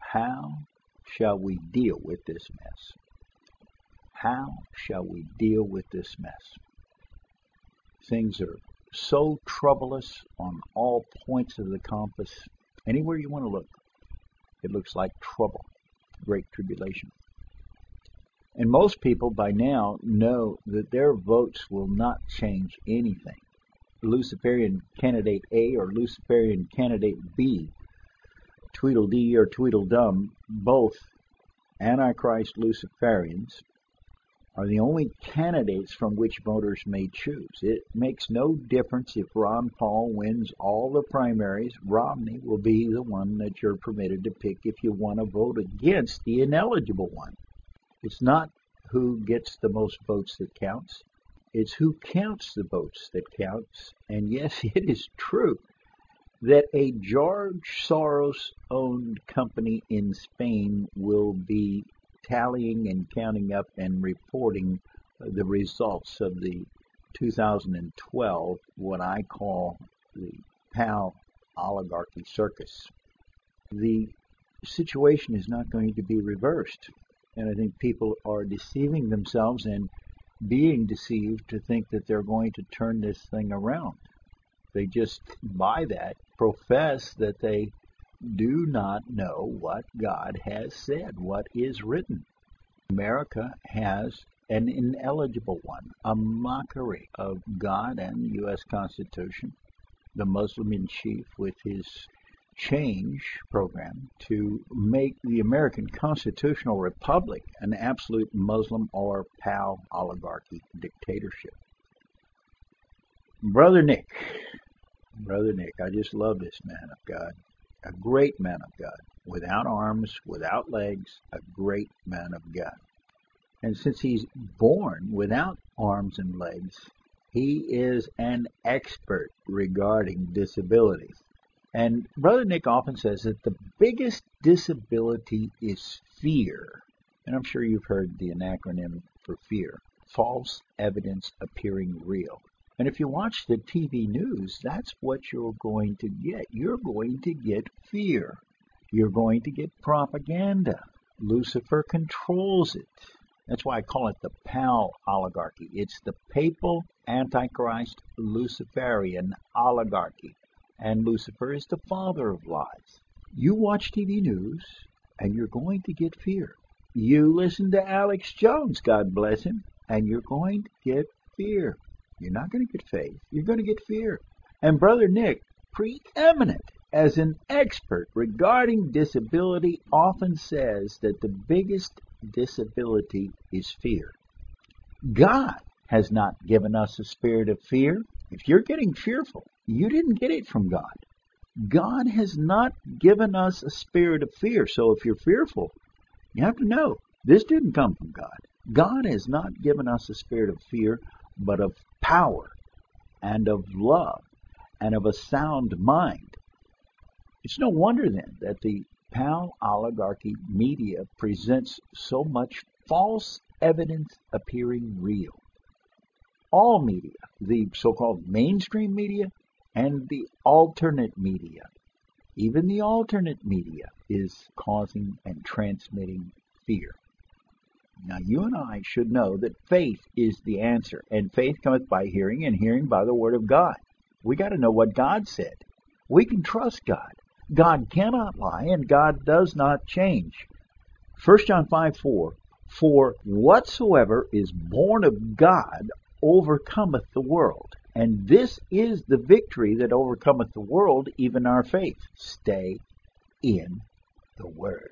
How shall we deal with this mess? How shall we deal with this mess? Things are so troublous on all points of the compass. Anywhere you want to look, it looks like trouble, great tribulation. And most people by now know that their votes will not change anything. Luciferian candidate A or Luciferian candidate B, Tweedledee or Tweedledum, both Antichrist Luciferians, are the only candidates from which voters may choose. It makes no difference if Ron Paul wins all the primaries. Romney will be the one that you're permitted to pick if you want to vote against the ineligible one. It's not who gets the most votes that counts. It's who counts the votes that counts. And yes, it is true that a George Soros-owned company in Spain will be tallying and counting up and reporting the results of the 2012, what I call the PAL oligarchy circus. The situation is not going to be reversed. And I think people are deceiving themselves and being deceived to think that they're going to turn this thing around. They just, by that, profess that they do not know what God has said, what is written. America has an ineligible one, a mockery of God and the U.S. Constitution, the Muslim in chief with his change program to make the American constitutional republic an absolute Muslim or PAL oligarchy dictatorship. Brother Nick, I just love this man of God, a great man of God, without arms, without legs, a great man of God. And since he's born without arms and legs, he is an expert regarding disabilities. And Brother Nick often says that the biggest disability is fear. And I'm sure you've heard the acronym for fear, false evidence appearing real. And if you watch the TV news, that's what you're going to get. You're going to get fear. You're going to get propaganda. Lucifer controls it. That's why I call it the PAL oligarchy. It's the papal Antichrist Luciferian oligarchy. And Lucifer is the father of lies. You watch TV news, and you're going to get fear. You listen to Alex Jones, God bless him, and you're going to get fear. You're not going to get faith. You're going to get fear. And Brother Nick, preeminent as an expert regarding disability, often says that the biggest disability is fear. God has not given us a spirit of fear. If you're getting fearful, you didn't get it from God. God has not given us a spirit of fear. So if you're fearful, you have to know this didn't come from God. God has not given us a spirit of fear, but of power and of love and of a sound mind. It's no wonder then that the PAL oligarchy media presents so much false evidence appearing real. All media, the so-called mainstream media and the alternate media, even the alternate media is causing and transmitting fear. Now, you and I should know that faith is the answer, and faith cometh by hearing, and hearing by the word of God. We got to know what God said. We can trust God. God cannot lie, and God does not change. 1 John 5:4, for whatsoever is born of God overcometh the world. And this is the victory that overcometh the world, even our faith. Stay in the Word.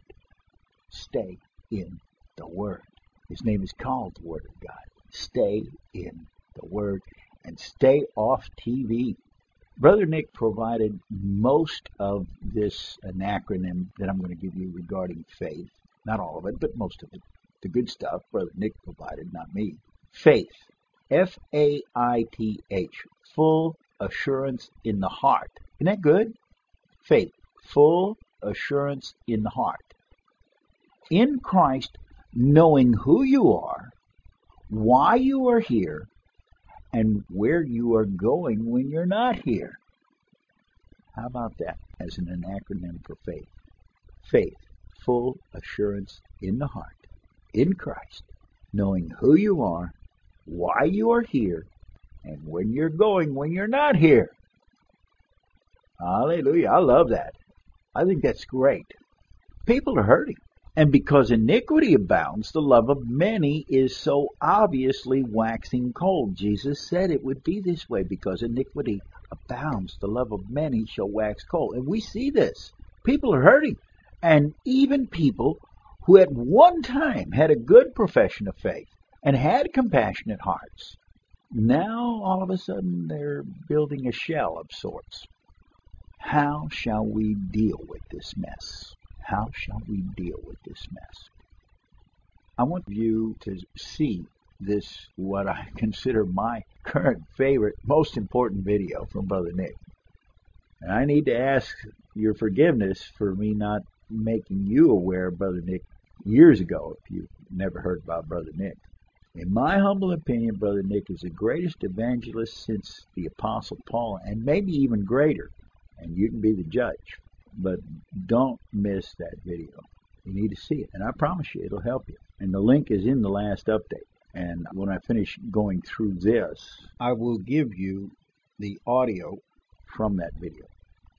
Stay in the Word. His name is called the Word of God. Stay in the Word and stay off TV. Brother Nick provided most of this acronym that I'm going to give you regarding faith. Not all of it, but most of it. The good stuff, Brother Nick provided, not me. Faith. Faith. Full assurance in the heart. Isn't that good? Faith. Full assurance in the heart. In Christ, knowing who you are, why you are here, and where you are going when you're not here. How about that as an acronym for faith? Faith. full assurance in the heart, in Christ, knowing who you are, why you are here, and when you're going when you're not here. Hallelujah. I love that. I think that's great. People are hurting. And because iniquity abounds, the love of many is so obviously waxing cold. Jesus said it would be this way. Because iniquity abounds, the love of many shall wax cold. And we see this. People are hurting. And even people who at one time had a good profession of faith and had compassionate hearts, now all of a sudden they're building a shell of sorts. How shall we deal with this mess? How shall we deal with this mess? I want you to see this, what I consider my current favorite, most important video from Brother Nick. And I need to ask your forgiveness for me not making you aware of Brother Nick years ago, if you've never heard about Brother Nick. In my humble opinion, Brother Nick is the greatest evangelist since the Apostle Paul, and maybe even greater. And you can be the judge. But don't miss that video. You need to see it. And I promise you, it'll help you. And the link is in the last update. And when I finish going through this, I will give you the audio from that video.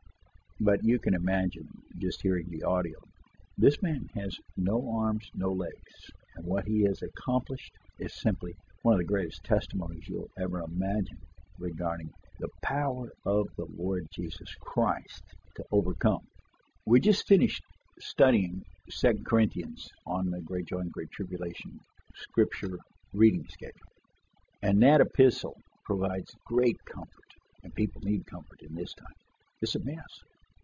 But you can imagine just hearing the audio. This man has no arms, no legs. And what he has accomplished is simply one of the greatest testimonies you'll ever imagine regarding the power of the Lord Jesus Christ to overcome. We just finished studying 2 Corinthians on the Great Joy and Great Tribulation scripture reading schedule. And that epistle provides great comfort, and people need comfort in this time. It's a mess.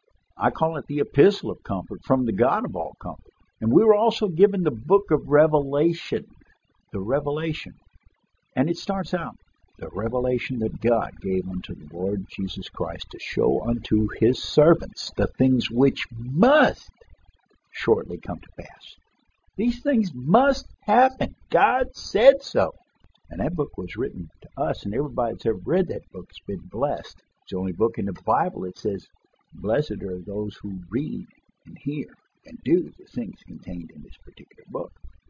I call it the epistle of comfort from the God of all comfort. And we were also given the book of Revelation, the Revelation. And it starts out, the revelation that God gave unto the Lord Jesus Christ to show unto his servants the things which must shortly come to pass. These things must happen. God said so. And that book was written to us, and everybody that's ever read that book has been blessed. It's the only book in the Bible that says, blessed are those who read and hear and do the things contained in this particular book.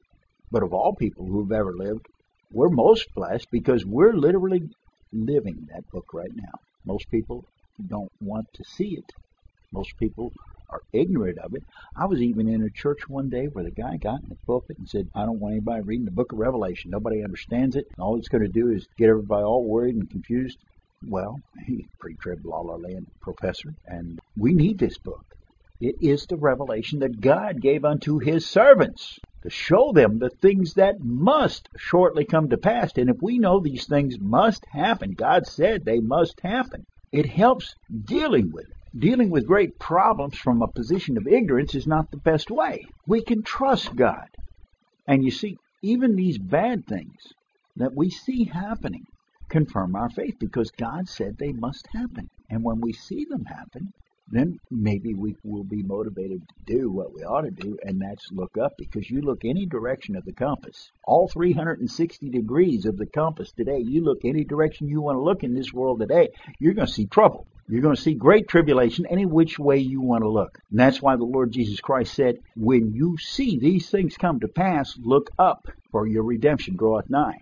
But of all people who've ever lived, we're most blessed because we're literally living that book right now. Most people don't want to see it. Most people are ignorant of it. I was even in a church one day where the guy got in the pulpit and said, I don't want anybody reading the book of Revelation. Nobody understands it. All it's going to do is get everybody all worried and confused. Well, he's a pre-trib la la land professor, and we need this book. It is the revelation that God gave unto his servants to show them the things that must shortly come to pass. And if we know these things must happen, God said they must happen, it helps dealing with it. Dealing with great problems from a position of ignorance is not the best way. We can trust God. And you see, even these bad things that we see happening confirm our faith because God said they must happen. And when we see them happen, then maybe we will be motivated to do what we ought to do, and that's look up, because you look any direction of the compass, all 360 degrees of the compass today, you look any direction you want to look in this world today, you're going to see trouble. You're going to see great tribulation any which way you want to look. And that's why the Lord Jesus Christ said, when you see these things come to pass, look up, for your redemption draweth nigh.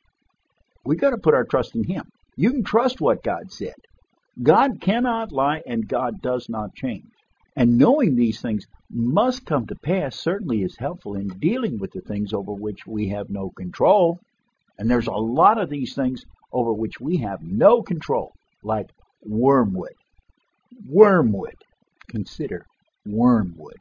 We got to put our trust in him. You can trust what God said. God cannot lie, and God does not change. And knowing these things must come to pass certainly is helpful in dealing with the things over which we have no control. And there's a lot of these things over which we have no control, like wormwood. Wormwood. Consider wormwood.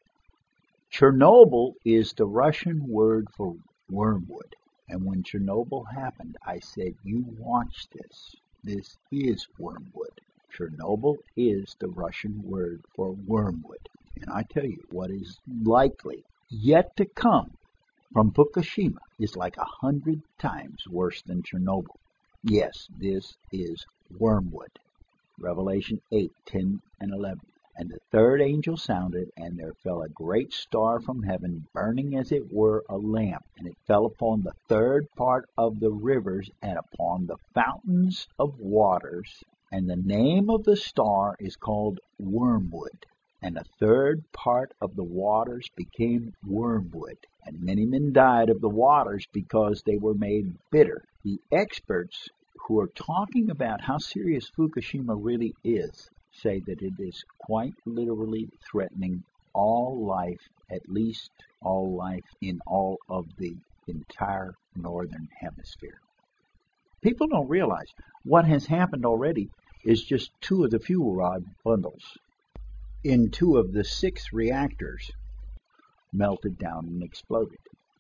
Chernobyl is the Russian word for wormwood. And when Chernobyl happened, I said, you watch this. This is wormwood. Chernobyl is the Russian word for wormwood. And I tell you, what is likely yet to come from Fukushima is like 100 times worse than Chernobyl. Yes, this is wormwood. Revelation 8, 10, and 11. And the third angel sounded, and there fell a great star from heaven, burning as it were a lamp. And it fell upon the third part of the rivers, and upon the fountains of waters. And the name of the star is called Wormwood. And a third part of the waters became wormwood, and many men died of the waters because they were made bitter. The experts who are talking about how serious Fukushima really is say that it is quite literally threatening all life, at least all life in all of the entire northern hemisphere. People don't realize what has happened already is just 2 of the fuel rod bundles in 2 of the 6 reactors melted down and exploded.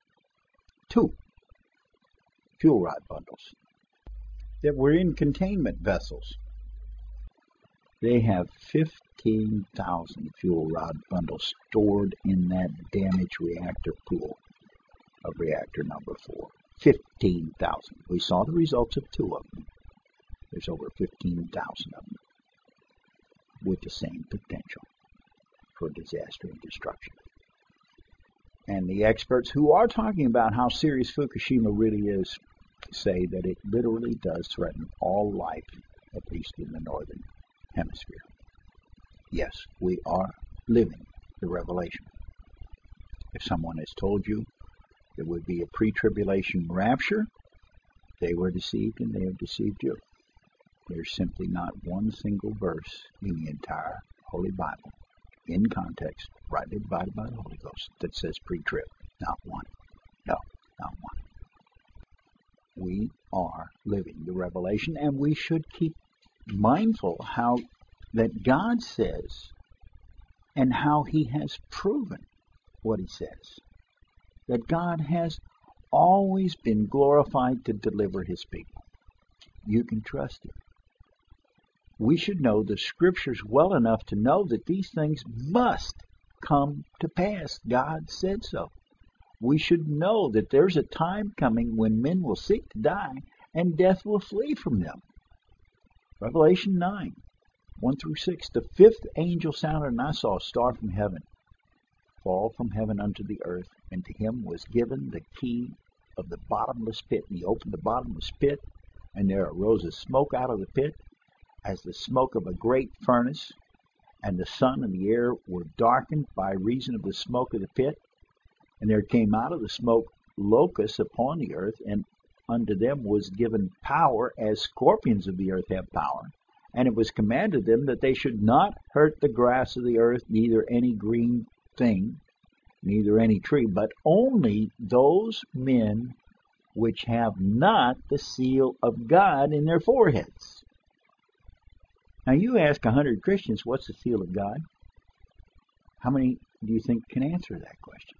2 fuel rod bundles that were in containment vessels. They have 15,000 fuel rod bundles stored in that damaged reactor pool of reactor number 4. 15,000. We saw the results of 2 of them. There's over 15,000 of them with the same potential for disaster and destruction. And the experts who are talking about how serious Fukushima really is say that it literally does threaten all life, at least in the northern hemisphere. Yes, we are living the revelation. If someone has told you there would be a pre-tribulation rapture, they were deceived and they have deceived you. There's simply not one single verse in the entire Holy Bible, in context, rightly divided by the Holy Ghost, that says pre-trib. Not one. No, not one. We are living the revelation, and we should keep mindful how that God says and how He has proven what He says. That God has always been glorified to deliver His people. You can trust Him. We should know the Scriptures well enough to know that these things must come to pass. God said so. We should know that there's a time coming when men will seek to die and death will flee from them. Revelation 9, 1-6. The 5th angel sounded, and I saw a star from heaven fall from heaven unto the earth, and to him was given the key of the bottomless pit. And he opened the bottomless pit, and there arose a smoke out of the pit, as the smoke of a great furnace, and the sun and the air were darkened by reason of the smoke of the pit. And there came out of the smoke locusts upon the earth, and unto them was given power, as scorpions of the earth have power. And it was commanded them that they should not hurt the grass of the earth, neither any green thing, neither any tree, but only those men which have not the seal of God in their foreheads. Now you ask 100 Christians, what's the seal of God? How many do you think can answer that question?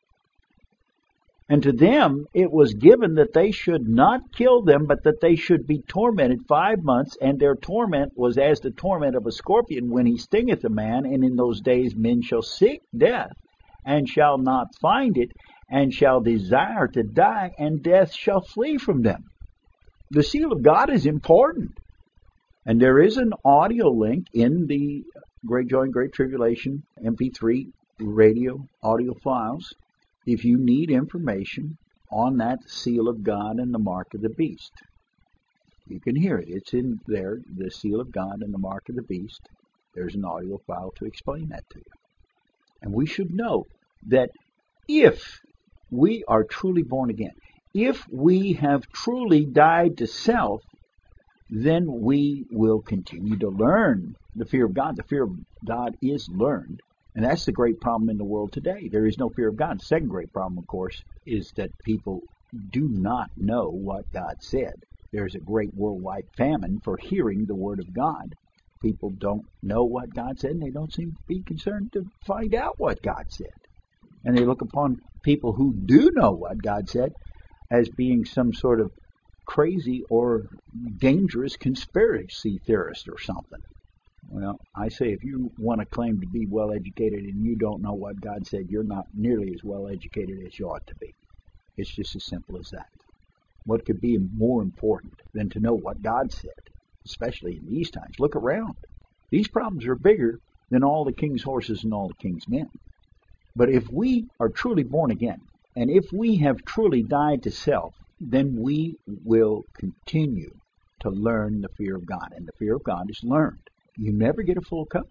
And to them it was given that they should not kill them, but that they should be tormented 5 months, and their torment was as the torment of a scorpion when he stingeth a man. And in those days men shall seek death, and shall not find it, and shall desire to die, and death shall flee from them. The seal of God is important. And there is an audio link in the Great Joy and Great Tribulation MP3 radio audio files if you need information on that seal of God and the mark of the beast. You can hear it. It's in there, the seal of God and the mark of the beast. There's an audio file to explain that to you. And we should know that if we are truly born again, if we have truly died to self, then we will continue to learn the fear of God. The fear of God is learned. And that's the great problem in the world today. There is no fear of God. The second great problem, of course, is that people do not know what God said. There's a great worldwide famine for hearing the Word of God. People don't know what God said, and they don't seem to be concerned to find out what God said. And they look upon people who do know what God said as being some sort of crazy or dangerous conspiracy theorist or something. Well, I say if you want to claim to be well educated and you don't know what God said, you're not nearly as well educated as you ought to be. It's just as simple as that. What could be more important than to know what God said, especially in these times? Look around. These problems are bigger than all the king's horses and all the king's men. But if we are truly born again, and if we have truly died to self, then we will continue to learn the fear of God. And the fear of God is learned. You never get a full cup of it.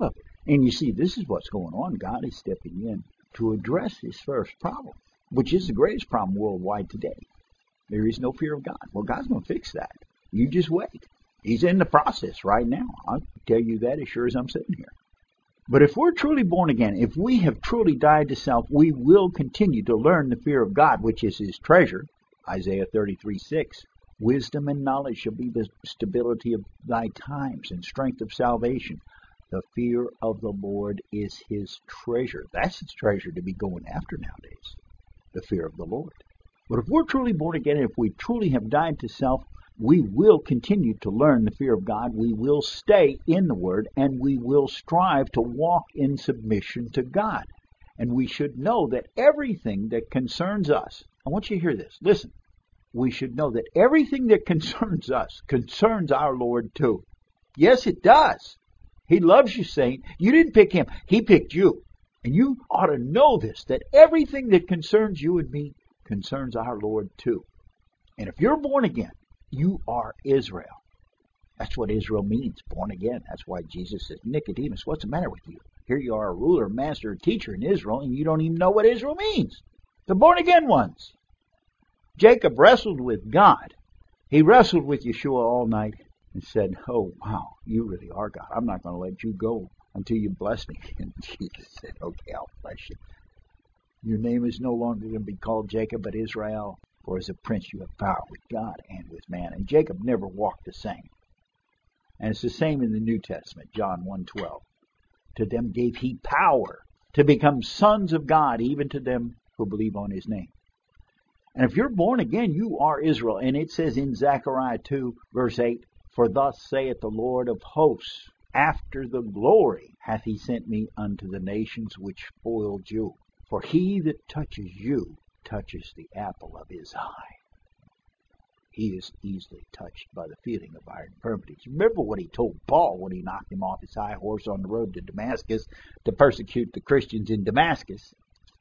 And you see, this is what's going on. God is stepping in to address this first problem, which is the greatest problem worldwide today. There is no fear of God. Well, God's going to fix that. You just wait. He's in the process right now. I'll tell you that as sure as I'm sitting here. But if we're truly born again, if we have truly died to self, we will continue to learn the fear of God, which is his treasure. Isaiah 33:6. Wisdom and knowledge shall be the stability of thy times and strength of salvation. The fear of the Lord is his treasure. That's his treasure to be going after nowadays. The fear of the Lord. But if we're truly born again, if we truly have died to self, we will continue to learn the fear of God. We will stay in the Word, and we will strive to walk in submission to God. And we should know that everything that concerns us, I want you to hear this, listen, we should know that everything that concerns us concerns our Lord too. Yes, it does. He loves you, saint. You didn't pick him. He picked you. And you ought to know this, that everything that concerns you and me concerns our Lord too. And if you're born again, you are Israel. That's what Israel means, born again. That's why Jesus says, Nicodemus, what's the matter with you? Here you are, a ruler, master, teacher in Israel, and you don't even know what Israel means. The born again ones. Jacob wrestled with God. He wrestled with Yeshua all night and said, oh, wow, you really are God. I'm not going to let you go until you bless me. And Jesus said, okay, I'll bless you. Your name is no longer going to be called Jacob, but Israel. For as a prince you have power with God and with man. And Jacob never walked the same. And it's the same in the New Testament, John 1:12. To them gave he power to become sons of God, even to them who believe on his name. And if you're born again, you are Israel. And it says in Zechariah 2, verse 8, for thus saith the Lord of hosts, after the glory hath he sent me unto the nations which spoiled you. For he that touches you touches the apple of his eye. He is easily touched by the feeling of our infirmities. Remember what he told Paul when he knocked him off his high horse on the road to Damascus to persecute the Christians in Damascus.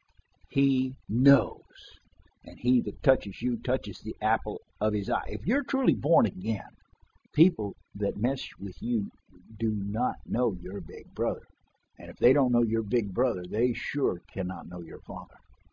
He knows. And he that touches you touches the apple of his eye. If you're truly born again, people that mess with you do not know your big brother. And if they don't know your big brother, they sure cannot know your father.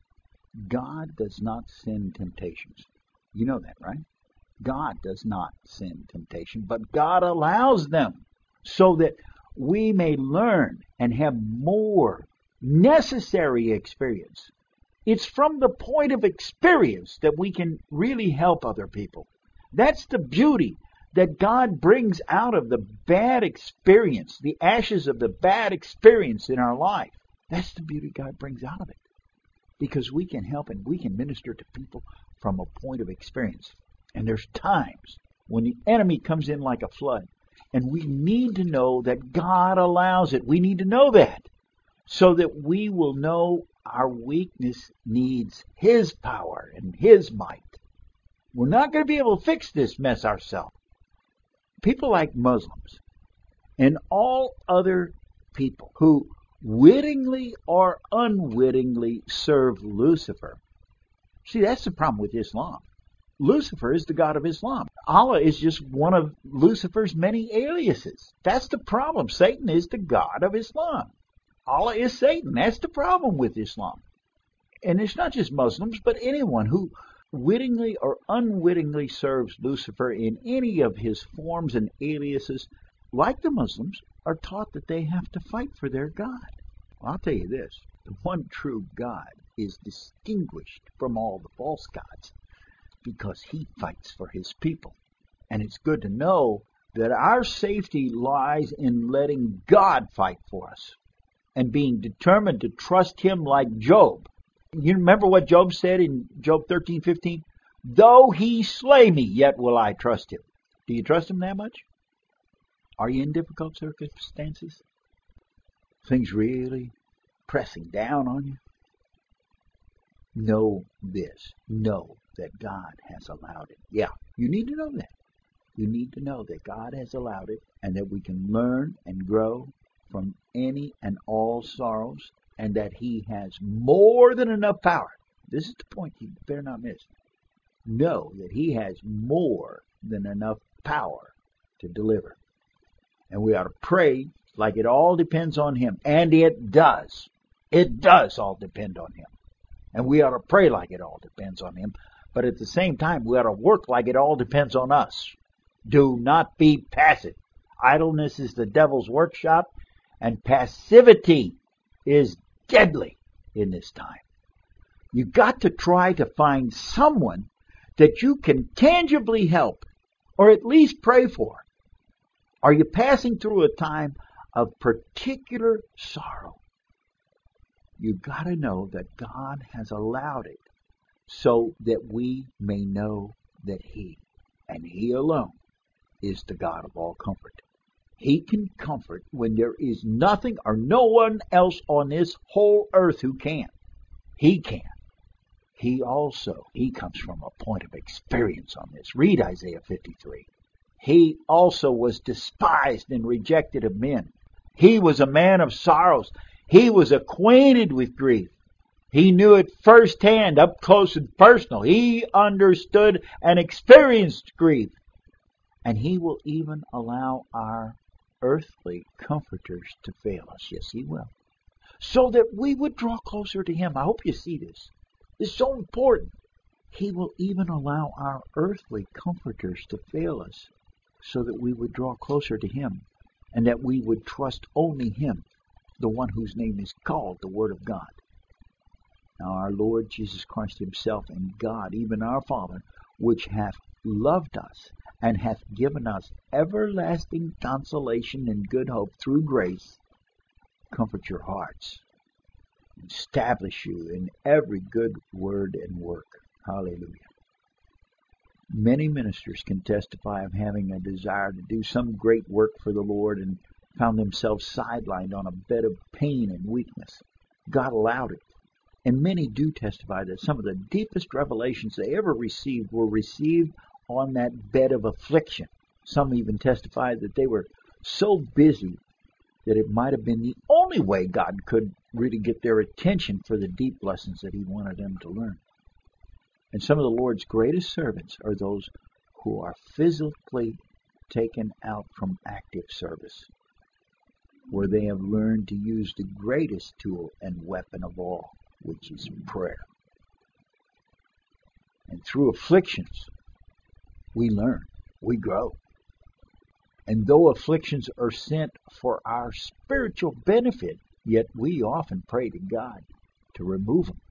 God does not send temptations. You know that, right? God does not send temptation, but God allows them so that we may learn and have more necessary experience. It's from the point of experience that we can really help other people. That's the beauty that God brings out of the bad experience, the ashes of the bad experience in our life. That's the beauty God brings out of it. Because we can help and we can minister to people from a point of experience. And there's times when the enemy comes in like a flood. And we need to know that God allows it. We need to know that. So that we will know our weakness needs his power and his might. We're not going to be able to fix this mess ourselves. People like Muslims and all other people who wittingly or unwittingly serve Lucifer. See, that's the problem with Islam. Lucifer is the god of Islam. Allah is just one of Lucifer's many aliases. That's the problem. Satan is the god of Islam. Allah is Satan. That's the problem with Islam. And it's not just Muslims, but anyone who wittingly or unwittingly serves Lucifer in any of his forms and aliases, like the Muslims, are taught that they have to fight for their God. Well, I'll tell you this, the one true God is distinguished from all the false gods because he fights for his people. And it's good to know that our safety lies in letting God fight for us and being determined to trust him like Job. You remember what Job said in Job 13:15? Though he slay me, yet will I trust him. Do you trust him that much? Are you in difficult circumstances? Things really pressing down on you? Know this. Know that God has allowed it. Yeah, you need to know that. You need to know that God has allowed it and that we can learn and grow from any and all sorrows and that he has more than enough power. This is the point you better not miss. Know that he has more than enough power to deliver. And we ought to pray like it all depends on Him. And it does. It does all depend on Him. And we ought to pray like it all depends on Him. But at the same time, we ought to work like it all depends on us. Do not be passive. Idleness is the devil's workshop, and passivity is deadly in this time. You've got to try to find someone that you can tangibly help, or at least pray for. Are you passing through a time of particular sorrow? You've got to know that God has allowed it so that we may know that He, and He alone, is the God of all comfort. He can comfort when there is nothing or no one else on this whole earth who can. He can. He comes from a point of experience on this. Read Isaiah 53. He also was despised and rejected of men. He was a man of sorrows. He was acquainted with grief. He knew it firsthand, up close and personal. He understood and experienced grief. And He will even allow our earthly comforters to fail us. Yes, He will. So that we would draw closer to Him. I hope you see this. It's so important. He will even allow our earthly comforters to fail us so that we would draw closer to Him and that we would trust only Him, the one whose name is called the Word of God. Now our Lord Jesus Christ Himself and God, even our Father, which hath loved us and hath given us everlasting consolation and good hope through grace, comfort your hearts, establish you in every good word and work. Hallelujah. Many ministers can testify of having a desire to do some great work for the Lord and found themselves sidelined on a bed of pain and weakness. God allowed it. And many do testify that some of the deepest revelations they ever received were received on that bed of affliction. Some even testify that they were so busy that it might have been the only way God could really get their attention for the deep lessons that He wanted them to learn. And some of the Lord's greatest servants are those who are physically taken out from active service, where they have learned to use the greatest tool and weapon of all, which is prayer. And through afflictions, we learn, we grow. And though afflictions are sent for our spiritual benefit, yet we often pray to God to remove them.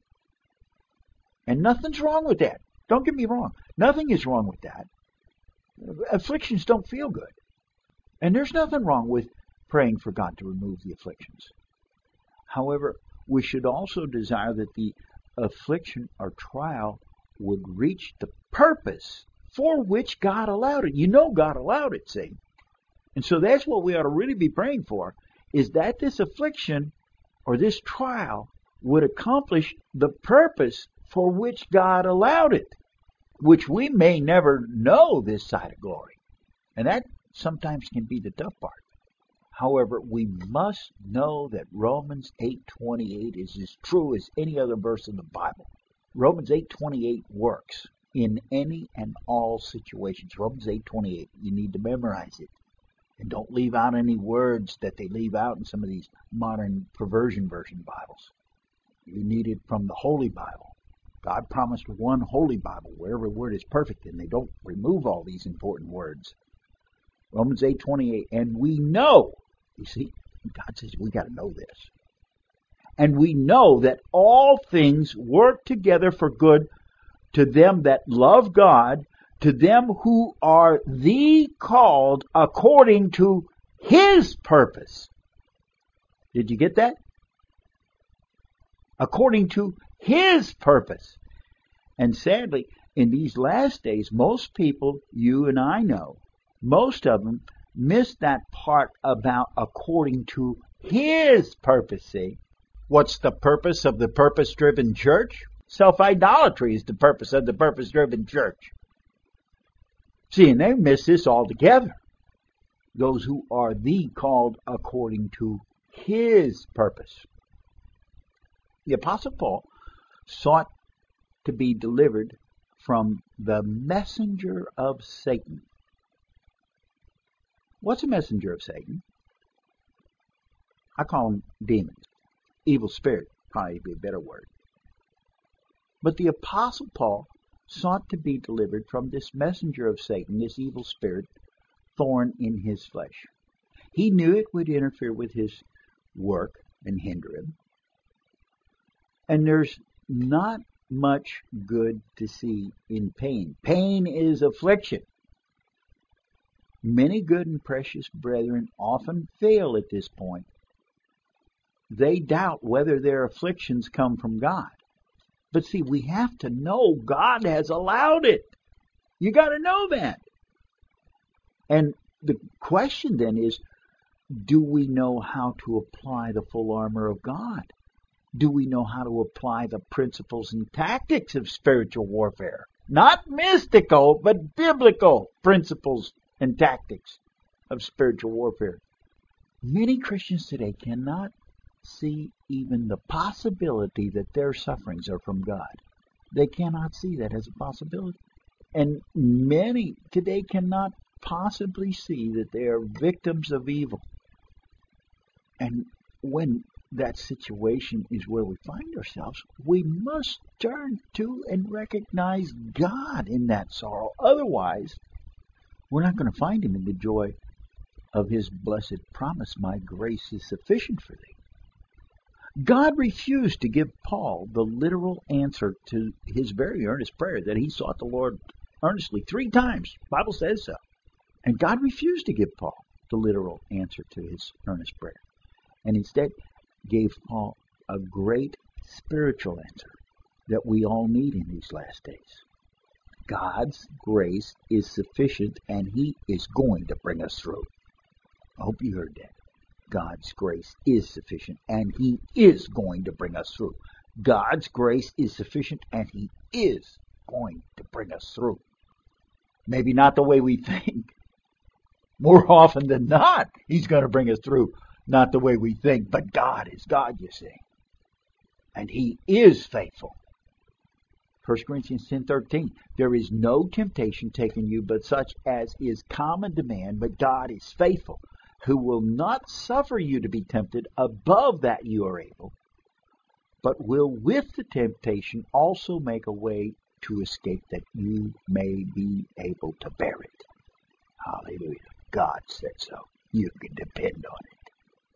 And nothing's wrong with that. Don't get me wrong. Nothing is wrong with that. Afflictions don't feel good. And there's nothing wrong with praying for God to remove the afflictions. However, we should also desire that the affliction or trial would reach the purpose for which God allowed it. You know God allowed it, see? And so that's what we ought to really be praying for, is that this affliction or this trial would accomplish the purpose for which God allowed it, which we may never know this side of glory. And that sometimes can be the tough part. However, we must know that Romans 8:28 is as true as any other verse in the Bible. Romans 8:28 works in any and all situations. Romans 8:28, you need to memorize it. And don't leave out any words that they leave out in some of these modern perversion version Bibles. You need it from the Holy Bible. God promised one Holy Bible where every word is perfect and they don't remove all these important words. Romans 8:28, and we know, you see, God says we got to know this. And we know that all things work together for good to them that love God, to them who are the called according to His purpose. Did you get that? According to His purpose. And sadly, in these last days, most people, you and I know, most of them miss that part about according to His purpose. See? What's the purpose of the purpose-driven church? Self-idolatry is the purpose of the purpose-driven church. See, and they miss this altogether. Those who are the called according to His purpose. The Apostle Paul sought to be delivered from the messenger of Satan. What's a messenger of Satan? I call them demons. Evil spirit, probably be a better word. But the Apostle Paul sought to be delivered from this messenger of Satan, this evil spirit, thorn in his flesh. He knew it would interfere with his work and hinder him. And there's not much good to see in pain. Pain is affliction. Many good and precious brethren often fail at this point. They doubt whether their afflictions come from God. But see, we have to know God has allowed it. You got to know that. And the question then is, do we know how to apply the full armor of God? Do we know how to apply the principles and tactics of spiritual warfare? Not mystical, but biblical principles and tactics of spiritual warfare. Many Christians today cannot see even the possibility that their sufferings are from God. They cannot see that as a possibility. And many today cannot possibly see that they are victims of evil. And when that situation is where we find ourselves, we must turn to and recognize God in that sorrow. Otherwise, we're not going to find Him in the joy of His blessed promise, my grace is sufficient for thee. God refused to give Paul the literal answer to his very earnest prayer that he sought the Lord earnestly 3 times. The Bible says so. And God refused to give Paul the literal answer to his earnest prayer, and instead gave Paul a great spiritual answer that we all need in these last days. God's grace is sufficient, and He is going to bring us through. I hope you heard that. God's grace is sufficient, and He is going to bring us through. God's grace is sufficient, and He is going to bring us through. Maybe not the way we think. More often than not, He's going to bring us through. Not the way we think, but God is God, you see. And He is faithful. 1 Corinthians 10:13, there is no temptation taken you but such as is common to man, but God is faithful, who will not suffer you to be tempted above that you are able, but will with the temptation also make a way to escape that you may be able to bear it. Hallelujah. God said so. You can depend on it.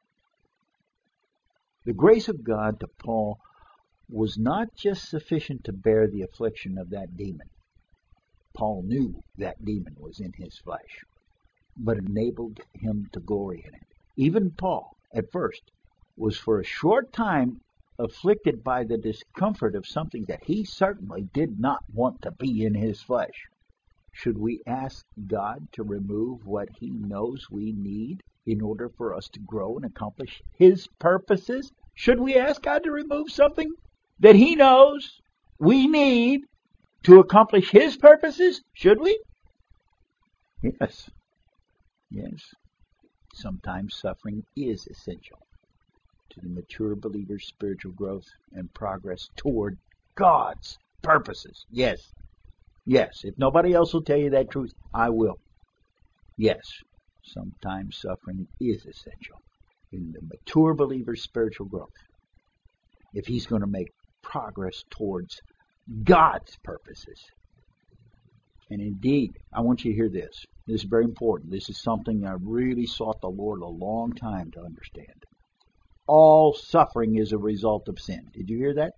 The grace of God to Paul was not just sufficient to bear the affliction of that demon. Paul knew that demon was in his flesh, but enabled him to glory in it. Even Paul, at first, was for a short time afflicted by the discomfort of something that he certainly did not want to be in his flesh. Should we ask God to remove what He knows we need in order for us to grow and accomplish His purposes? Should we ask God to remove something that He knows we need to accomplish His purposes? Should we? Yes. Yes. Sometimes suffering is essential to the mature believer's spiritual growth and progress toward God's purposes. Yes. Yes. If nobody else will tell you that truth, I will. Yes. Sometimes suffering is essential in the mature believer's spiritual growth, if he's going to make progress towards God's purposes. And indeed, I want you to hear this. This is very important. This is something I really sought the Lord a long time to understand. All suffering is a result of sin. Did you hear that?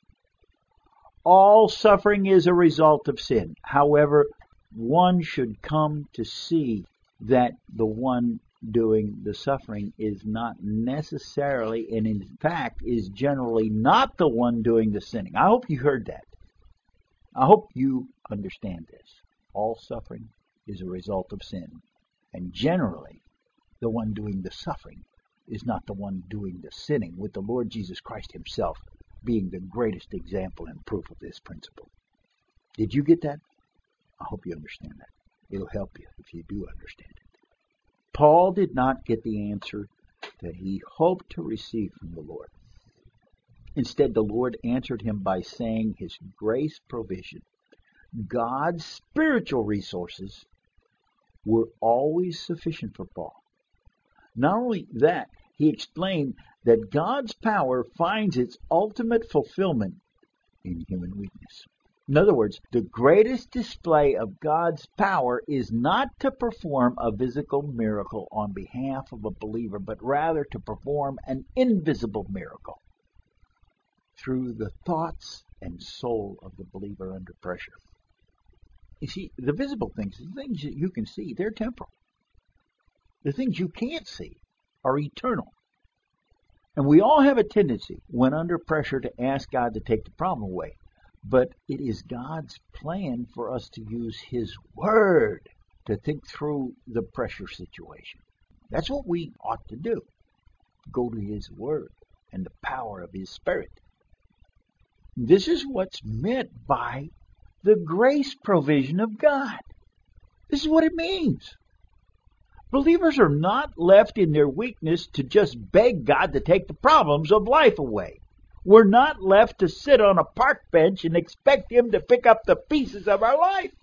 All suffering is a result of sin. However, one should come to see that the one doing the suffering is not necessarily, and in fact is generally not the one doing the sinning. I hope you heard that. I hope you understand this. All suffering is a result of sin. And generally, the one doing the suffering is not the one doing the sinning, with the Lord Jesus Christ Himself being the greatest example and proof of this principle. Did you get that? I hope you understand that. It'll help you if you do understand it. Paul did not get the answer that he hoped to receive from the Lord. Instead, the Lord answered him by saying His grace provision, God's spiritual resources, were always sufficient for Paul. Not only that, he explained that God's power finds its ultimate fulfillment in human weakness. In other words, the greatest display of God's power is not to perform a physical miracle on behalf of a believer, but rather to perform an invisible miracle through the thoughts and soul of the believer under pressure. You see, the visible things, the things that you can see, they're temporal. The things you can't see are eternal. And we all have a tendency, when under pressure, to ask God to take the problem away. But it is God's plan for us to use His Word to think through the pressure situation. That's what we ought to do. Go to His Word and the power of His Spirit. This is what's meant by the grace provision of God. This is what it means. Believers are not left in their weakness to just beg God to take the problems of life away. We're not left to sit on a park bench and expect Him to pick up the pieces of our life.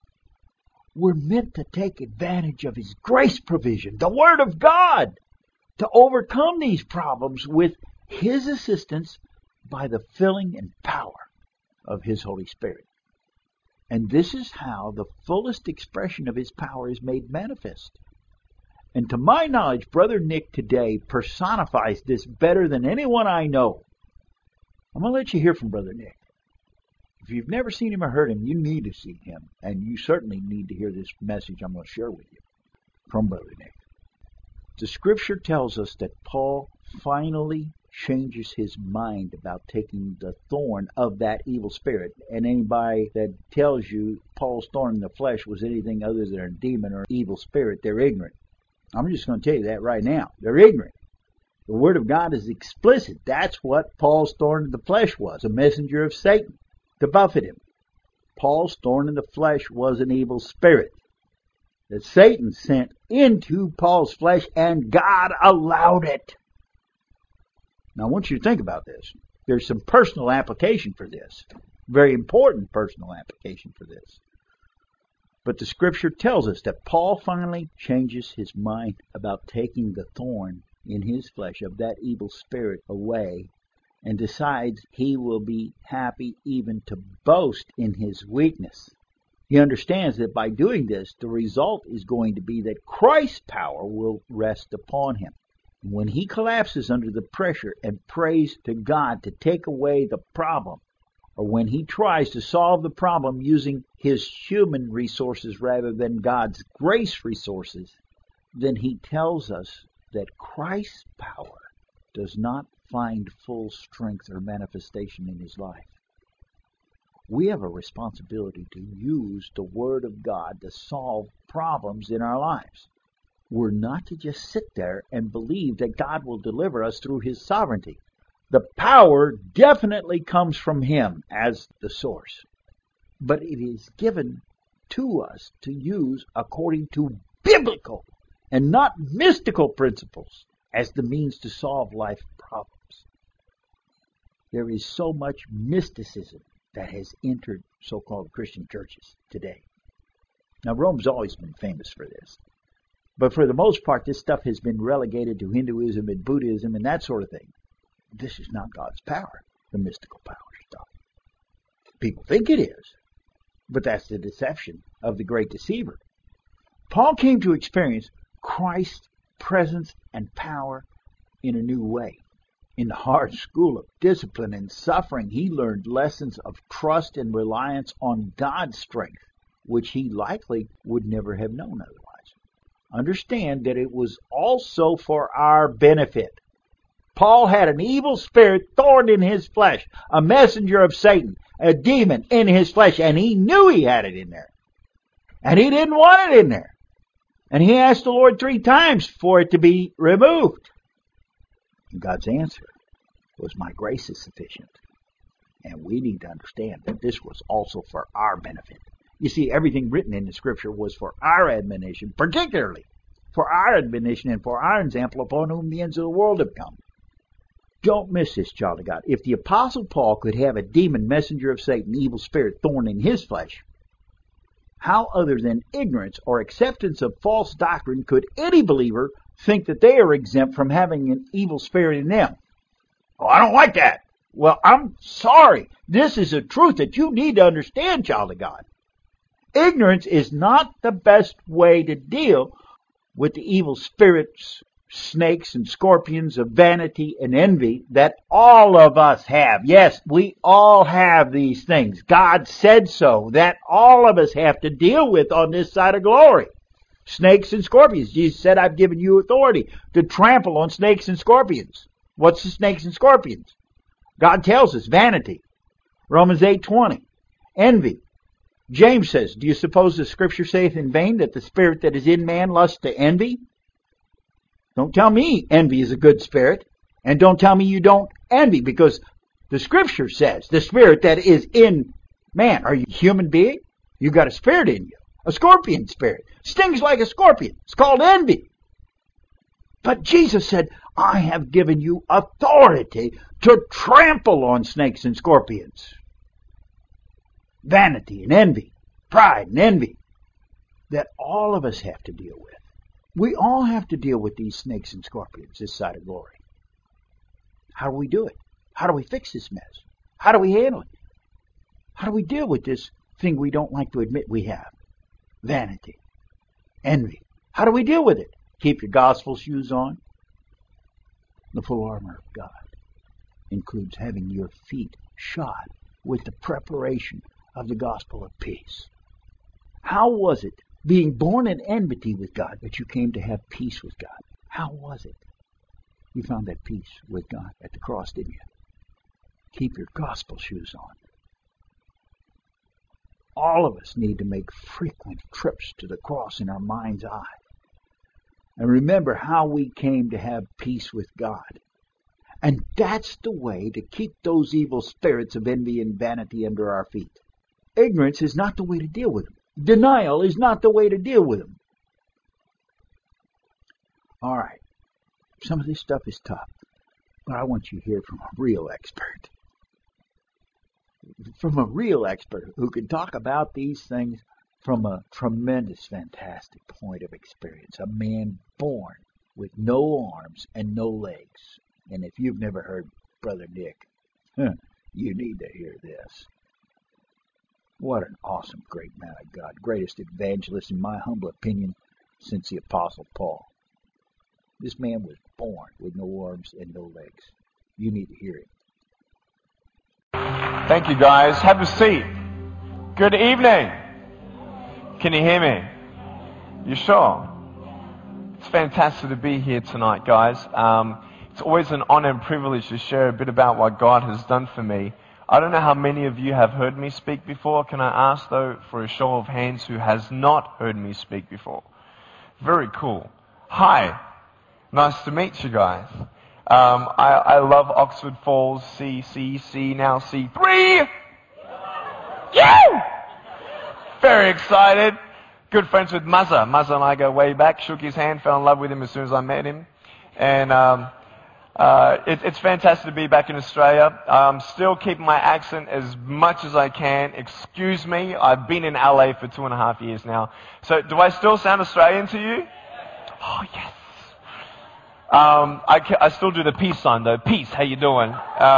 We're meant to take advantage of His grace provision, the Word of God, to overcome these problems with His assistance by the filling and power of His Holy Spirit. And this is how the fullest expression of His power is made manifest. And to my knowledge, Brother Nick today personifies this better than anyone I know. I'm going to let you hear from Brother Nick. If you've never seen him or heard him, you need to see him. And you certainly need to hear this message I'm going to share with you from Brother Nick. The Scripture tells us that Paul finally changes his mind about taking the thorn of that evil spirit. And anybody that tells you Paul's thorn in the flesh was anything other than a demon or evil spirit, they're ignorant. I'm just going to tell you that right now. They're ignorant. The Word of God is explicit. That's what Paul's thorn in the flesh was, a messenger of Satan to buffet him. Paul's thorn in the flesh was an evil spirit that Satan sent into Paul's flesh, and God allowed it. Now, I want you to think about this. There's some personal application for this, very important personal application for this. But the Scripture tells us that Paul finally changes his mind about taking the thorn in his flesh of that evil spirit away, and decides he will be happy even to boast in his weakness. He understands that by doing this, the result is going to be that Christ's power will rest upon him. When he collapses under the pressure and prays to God to take away the problem, or when he tries to solve the problem using his human resources rather than God's grace resources, then he tells us that Christ's power does not find full strength or manifestation in his life. We have a responsibility to use the Word of God to solve problems in our lives. We're not to just sit there and believe that God will deliver us through His sovereignty. The power definitely comes from Him as the source, but it is given to us to use according to biblical and not mystical principles as the means to solve life problems. There is so much mysticism that has entered so-called Christian churches today. Now, Rome's always been famous for this. But for the most part, this stuff has been relegated to Hinduism and Buddhism and that sort of thing. This is not God's power, the mystical power stuff. People think it is, but that's the deception of the great deceiver. Paul came to experience Christ's presence and power in a new way. In the hard school of discipline and suffering, he learned lessons of trust and reliance on God's strength, which he likely would never have known otherwise. Understand that it was also for our benefit. Paul had an evil spirit thorned in his flesh, a messenger of Satan, a demon in his flesh, and he knew he had it in there. And he didn't want it in there. And he asked the Lord 3 times for it to be removed. And God's answer was, "My grace is sufficient." And we need to understand that this was also for our benefit. You see, everything written in the Scripture was for our admonition, particularly for our admonition and for our example, upon whom the ends of the world have come. Don't miss this, child of God. If the Apostle Paul could have a demon, messenger of Satan, evil spirit, thorn in his flesh, how other than ignorance or acceptance of false doctrine could any believer think that they are exempt from having an evil spirit in them. Oh, I don't like that. Well, I'm sorry. This is a truth that you need to understand, child of God. Ignorance is not the best way to deal with the evil spirits, snakes and scorpions of vanity and envy that all of us have. Yes, we all have these things. God said so, that all of us have to deal with on this side of glory. Snakes and scorpions. Jesus said, I've given you authority to trample on snakes and scorpions. What's the snakes and scorpions? God tells us vanity. Romans 8:20. Envy. James says, do you suppose the scripture saith in vain that the spirit that is in man lusts to envy? Don't tell me envy is a good spirit. And don't tell me you don't envy, because the scripture says the spirit that is in man. Are you a human being? You got a spirit in you. A scorpion spirit. Stings like a scorpion. It's called envy. But Jesus said, I have given you authority to trample on snakes and scorpions. Vanity and envy, pride and envy, that all of us have to deal with. We all have to deal with these snakes and scorpions this side of glory. How do we do it? How do we fix this mess? How do we handle it? How do we deal with this thing we don't like to admit we have? Vanity, envy. How do we deal with it? Keep your gospel shoes on. The full armor of God includes having your feet shod with the preparation of the gospel of peace. How was it, being born in enmity with God, that you came to have peace with God? How was it? You found that peace with God at the cross, didn't you? Keep your gospel shoes on. All of us need to make frequent trips to the cross in our mind's eye. And remember how we came to have peace with God. And that's the way to keep those evil spirits of envy and vanity under our feet. Ignorance is not the way to deal with them. Denial is not the way to deal with them. All right. Some of this stuff is tough, but I want you to hear from a real expert. From a real expert who can talk about these things from a tremendous, fantastic point of experience. A man born with no arms and no legs. And if you've never heard Brother Nick, you need to hear this. What an awesome, great man of God. Greatest evangelist, in my humble opinion, since the Apostle Paul. This man was born with no arms and no legs. You need to hear him. Thank you, guys. Have a seat. Good evening. Can you hear me? You sure? It's fantastic to be here tonight, guys. It's always an honor and privilege to share a bit about what God has done for me. I don't know how many of you have heard me speak before. Can I ask, though, for a show of hands who has not heard me speak before? Very cool. Hi. Nice to meet you guys. I love Oxford Falls, C, now C3. Yeah! Very excited. Good friends with Muzza. Muzza and I go way back. Shook his hand, fell in love with him as soon as I met him. And it's fantastic to be back in Australia. I'm still keeping my accent as much as I can. Excuse me, I've been in LA for 2.5 years now. So do I still sound Australian to you? Oh, yes. I still do the peace sign though. Peace, how you doing?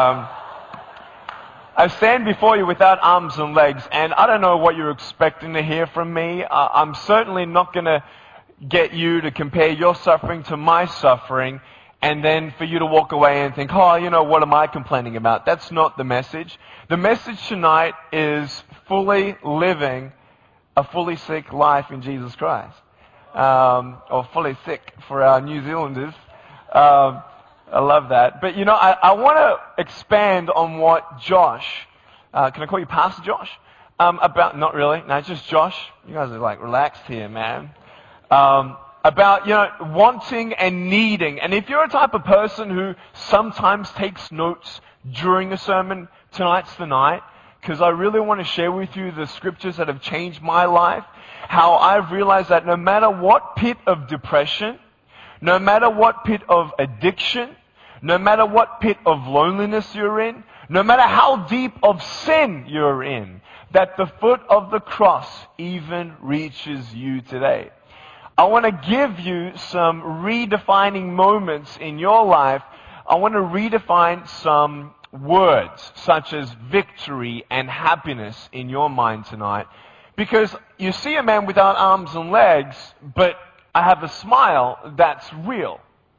I stand before you without arms and legs, and I don't know what you're expecting to hear from me. I'm certainly not going to get you to compare your suffering to my suffering, and then for you to walk away and think, oh, you know, what am I complaining about? That's not the message. The message tonight is fully living a fully sick life in Jesus Christ. Or fully sick for our New Zealanders. I love that. But, you know, I want to expand on what Josh, can I call you Pastor Josh? About, not really, no, just Josh. You guys are like relaxed here, man. About, you know, wanting and needing. And if you're a type of person who sometimes takes notes during a sermon, tonight's the night, because I really want to share with you the scriptures that have changed my life. How I've realized that no matter what pit of depression, no matter what pit of addiction, no matter what pit of loneliness you're in, no matter how deep of sin you're in, that the foot of the cross even reaches you today. I want to give you some redefining moments in your life. I want to redefine some words such as victory and happiness in your mind tonight. Because you see a man without arms and legs, but I have a smile that's real.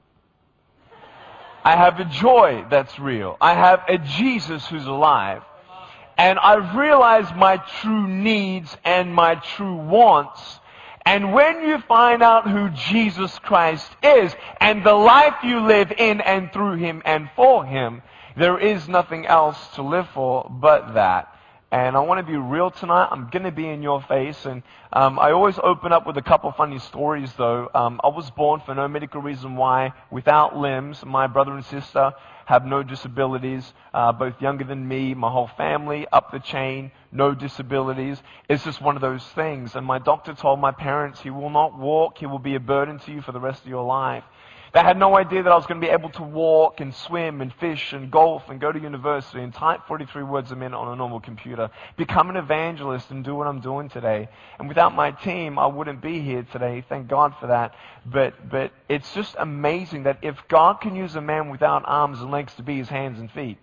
I have a joy that's real. I have a Jesus who's alive. And I've realized my true needs and my true wants. And when you find out who Jesus Christ is and the life you live in and through Him and for Him, there is nothing else to live for but that. And I want to be real tonight. I'm going to be in your face. And I always open up with a couple of funny stories, though. I was born for no medical reason why, without limbs. My brother and sister have no disabilities, both younger than me, my whole family, up the chain, no disabilities. It's just one of those things. And my doctor told my parents, he will not walk, he will be a burden to you for the rest of your life. They had no idea that I was going to be able to walk and swim and fish and golf and go to university and type 43 words a minute on a normal computer, become an evangelist and do what I'm doing today. And without my team, I wouldn't be here today. Thank God for that. But it's just amazing that if God can use a man without arms and legs to be His hands and feet.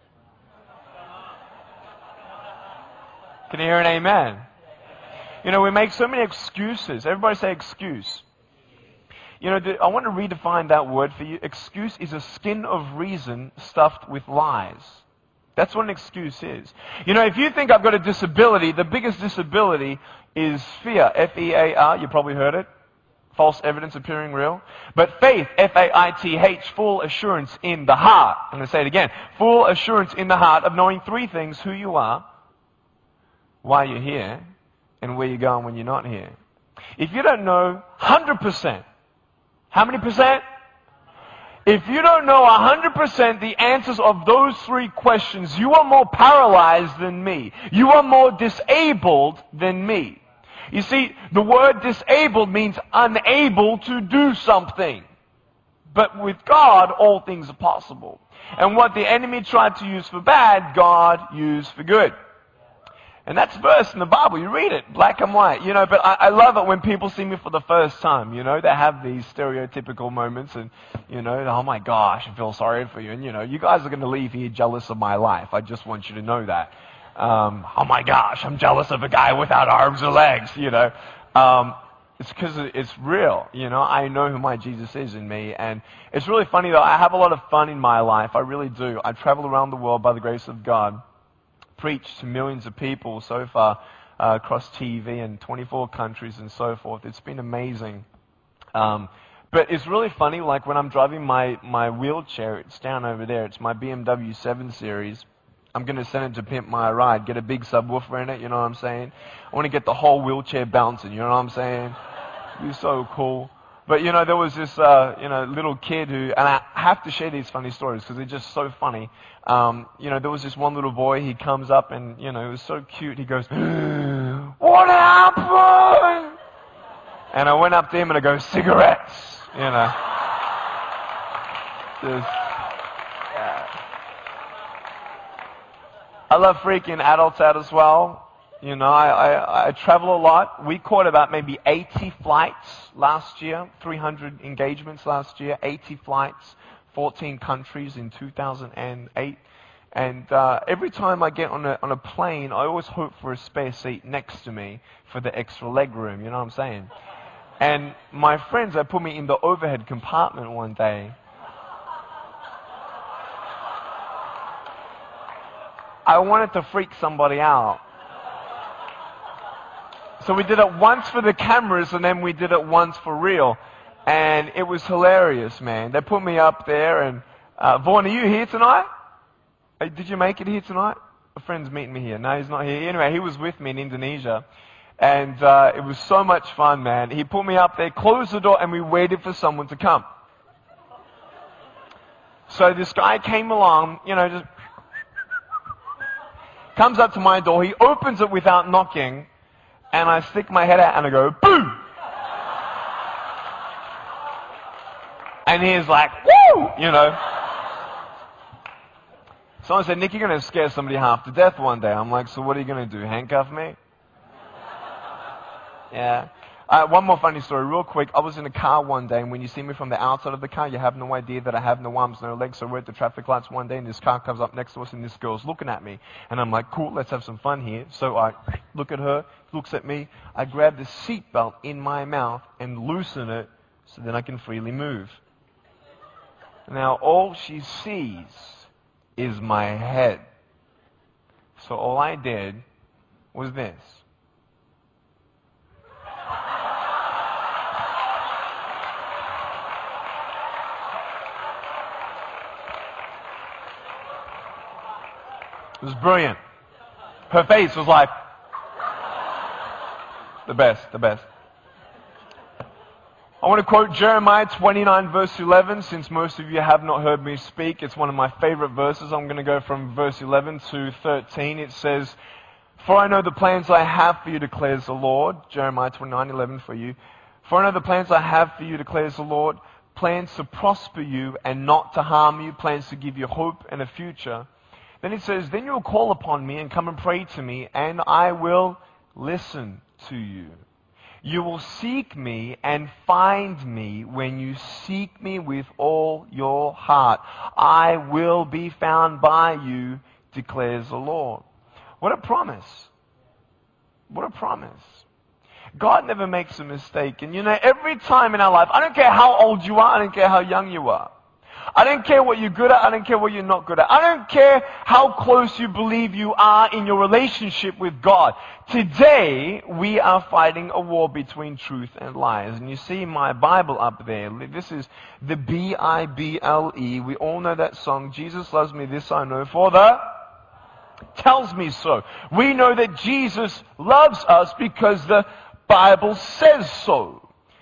Can you hear an amen? You know, we make so many excuses. Everybody say excuse. You know, I want to redefine that word for you. Excuse is a skin of reason stuffed with lies. That's what an excuse is. You know, if you think I've got a disability, the biggest disability is fear. F-E-A-R, you probably heard it. False evidence appearing real. But faith, F-A-I-T-H, full assurance in the heart. I'm going to say it again. Full assurance in the heart of knowing three things: who you are, why you're here, and where you're going when you're not here. If you don't know 100%, how many percent? If you don't know 100% the answers of those three questions, you are more paralyzed than me. You are more disabled than me. You see, the word disabled means unable to do something. But with God, all things are possible. And what the enemy tried to use for bad, God used for good. And that's a verse in the Bible. You read it, black and white, you know. But I love it when people see me for the first time, you know. They have these stereotypical moments and, you know, oh my gosh, I feel sorry for you. And, you know, you guys are going to leave here jealous of my life. I just want you to know that. Oh my gosh, I'm jealous of a guy without arms or legs, you know. It's because it's real, you know. I know who my Jesus is in me. And it's really funny, though. I have a lot of fun in my life. I really do. I travel around the world by the grace of God. Preached to millions of people so far across TV in 24 countries and so forth. It's been amazing. But it's really funny, like when I'm driving my wheelchair, it's down over there. It's my BMW 7 Series. I'm going to send it to Pimp My Ride, get a big subwoofer in it, you know what I'm saying? I want to get the whole wheelchair bouncing, you know what I'm saying? It'd be so cool. But, you know, there was this, little kid who, and I have to share these funny stories because they're just so funny. You know, there was this one little boy, he comes up and, you know, it was so cute. He goes, "What happened?" And I went up to him and I go, "Cigarettes," you know. Just, yeah. I love freaking adults out as well. You know, I travel a lot. We caught about maybe 80 flights last year, 300 engagements last year, 80 flights, 14 countries in 2008. And every time I get on a plane, I always hope for a spare seat next to me for the extra leg room, you know what I'm saying? And my friends, they put me in the overhead compartment one day. I wanted to freak somebody out. So we did it once for the cameras and then we did it once for real. And it was hilarious, man. They put me up there and, Vaughn, are you here tonight? Did you make it here tonight? A friend's meeting me here. No, he's not here. Anyway, he was with me in Indonesia. And it was so much fun, man. He put me up there, closed the door, and we waited for someone to come. So this guy came along, you know, just comes up to my door. He opens it without knocking. And I stick my head out and I go, "Boom!" And he's like, "Woo!" You know. Someone said, "Nick, you're going to scare somebody half to death one day." I'm like, "So what are you going to do, handcuff me?" Yeah. One more funny story, real quick. I was in a car one day, and when you see me from the outside of the car, you have no idea that I have no arms, no legs. So we're at the traffic lights one day, and this car comes up next to us, and this girl's looking at me. And I'm like, cool, let's have some fun here. So I look at her, looks at me. I grab the seatbelt in my mouth and loosen it so then I can freely move. Now, all she sees is my head. So all I did was this. It was brilliant. Her face was like, the best. I want to quote Jeremiah 29 verse 11, since most of you have not heard me speak. It's one of my favorite verses. I'm going to go from verse 11 to 13. It says, "For I know the plans I have for you, declares the Lord." Jeremiah 29:11 for you. "For I know the plans I have for you, declares the Lord. Plans to prosper you and not to harm you. Plans to give you hope and a future." Then it says, "Then you will call upon me and come and pray to me, and I will listen to you. You will seek me and find me when you seek me with all your heart. I will be found by you, declares the Lord." What a promise. What a promise. God never makes a mistake. And every time in our life, I don't care how old you are, I don't care how young you are. I don't care what you're good at, I don't care what you're not good at. I don't care how close you believe you are in your relationship with God. Today, we are fighting a war between truth and lies. And you see my Bible up there. This is the Bible. We all know that song, "Jesus loves me, this I know, for the tells me so." We know that Jesus loves us because the Bible says so.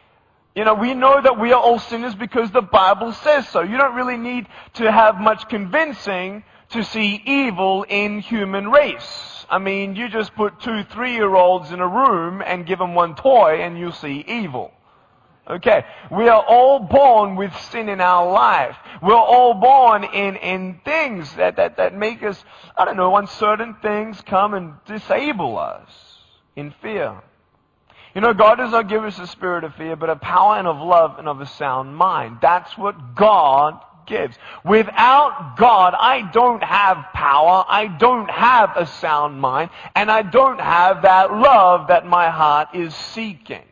We know that we are all sinners because the Bible says so. You don't really need to have much convincing to see evil in human race. I mean, you just put 2 3-year-olds in a room and give them one toy and you'll see evil. Okay, we are all born with sin in our life. We're all born in things that make us, uncertain things come and disable us in fear. God does not give us a spirit of fear, but of power and of love and of a sound mind. That's what God gives. Without God, I don't have power, I don't have a sound mind, and I don't have that love that my heart is seeking.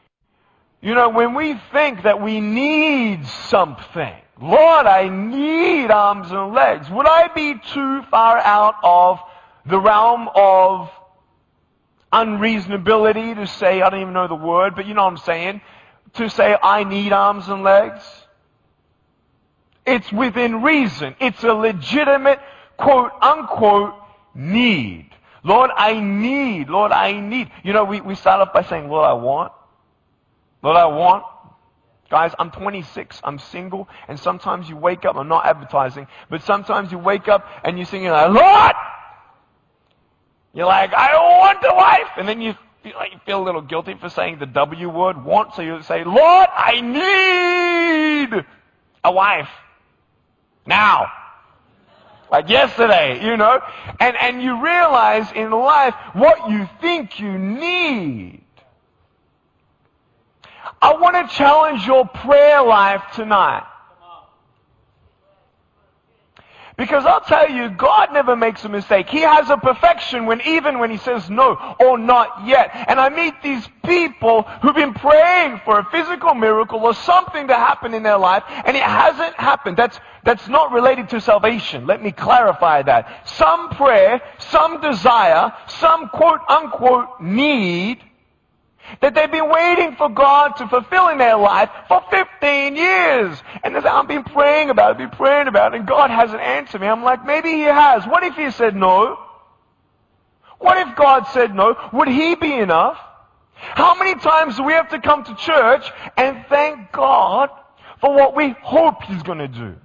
When we think that we need something, Lord, I need arms and legs, would I be too far out of the realm of unreasonability to say, I don't even know the word, but you know what I'm saying, to say I need arms and legs? It's within reason. It's a legitimate, quote unquote, need. Lord, I need. Lord, I need. We start off by saying, Lord, I want. Lord, I want. Guys, I'm 26, I'm single, and sometimes you wake up, I'm not advertising, but sometimes you wake up and you're singing like, Lord! You're like, I want a wife! And then you feel a little guilty for saying the W word, want, so you say, Lord, I need a wife. Now. Like yesterday, And you realize in life what you think you need. I want to challenge your prayer life tonight. Because I'll tell you, God never makes a mistake. He has a perfection even when He says no or not yet. And I meet these people who've been praying for a physical miracle or something to happen in their life, and it hasn't happened. That's not related to salvation. Let me clarify that. Some prayer, some desire, some quote unquote need that they've been waiting for God to fulfill in their life for 15 years. And they say, I've been praying about it, and God hasn't answered me. I'm like, maybe He has. What if He said no? What if God said no? Would He be enough? How many times do we have to come to church and thank God for what we hope He's going to do?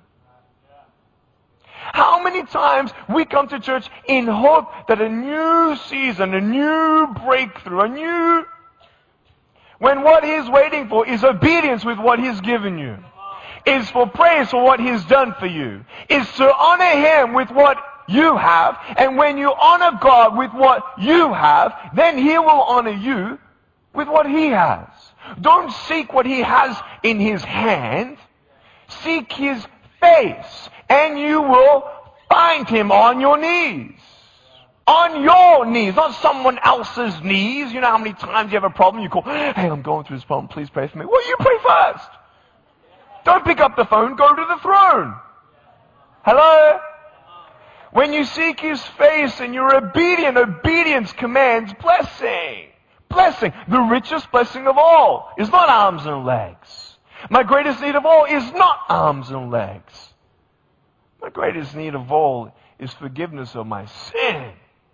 How many times we come to church in hope that a new season, a new breakthrough, when what He's waiting for is obedience with what He's given you, is for praise for what He's done for you, is to honor Him with what you have, and when you honor God with what you have, then He will honor you with what He has. Don't seek what he has in his hand. Seek his face, and you will find him on your knees. On your knees, not someone else's knees. You know how many times you have a problem, you call, hey, I'm going through this problem, please pray for me. Well, you pray first. Don't pick up the phone, go to the throne. Hello? When you seek his face and you're obedient, obedience commands blessing. Blessing. The richest blessing of all is not arms and legs. My greatest need of all is not arms and legs. My greatest need of all is forgiveness of my sin.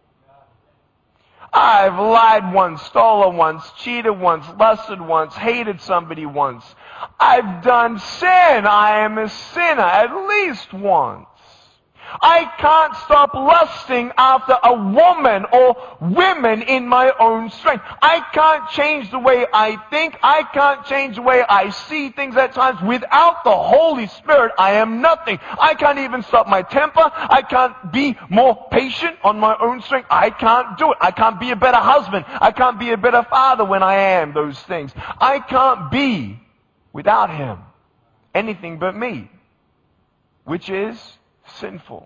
I've lied once, stolen once, cheated once, lusted once, hated somebody once. I've done sin. I am a sinner at least once. I can't stop lusting after a woman or women in my own strength. I can't change the way I think. I can't change the way I see things at times. Without the Holy Spirit, I am nothing. I can't even stop my temper. I can't be more patient on my own strength. I can't do it. I can't be a better husband. I can't be a better father when I am those things. I can't be, without him, anything but me, which is sinful.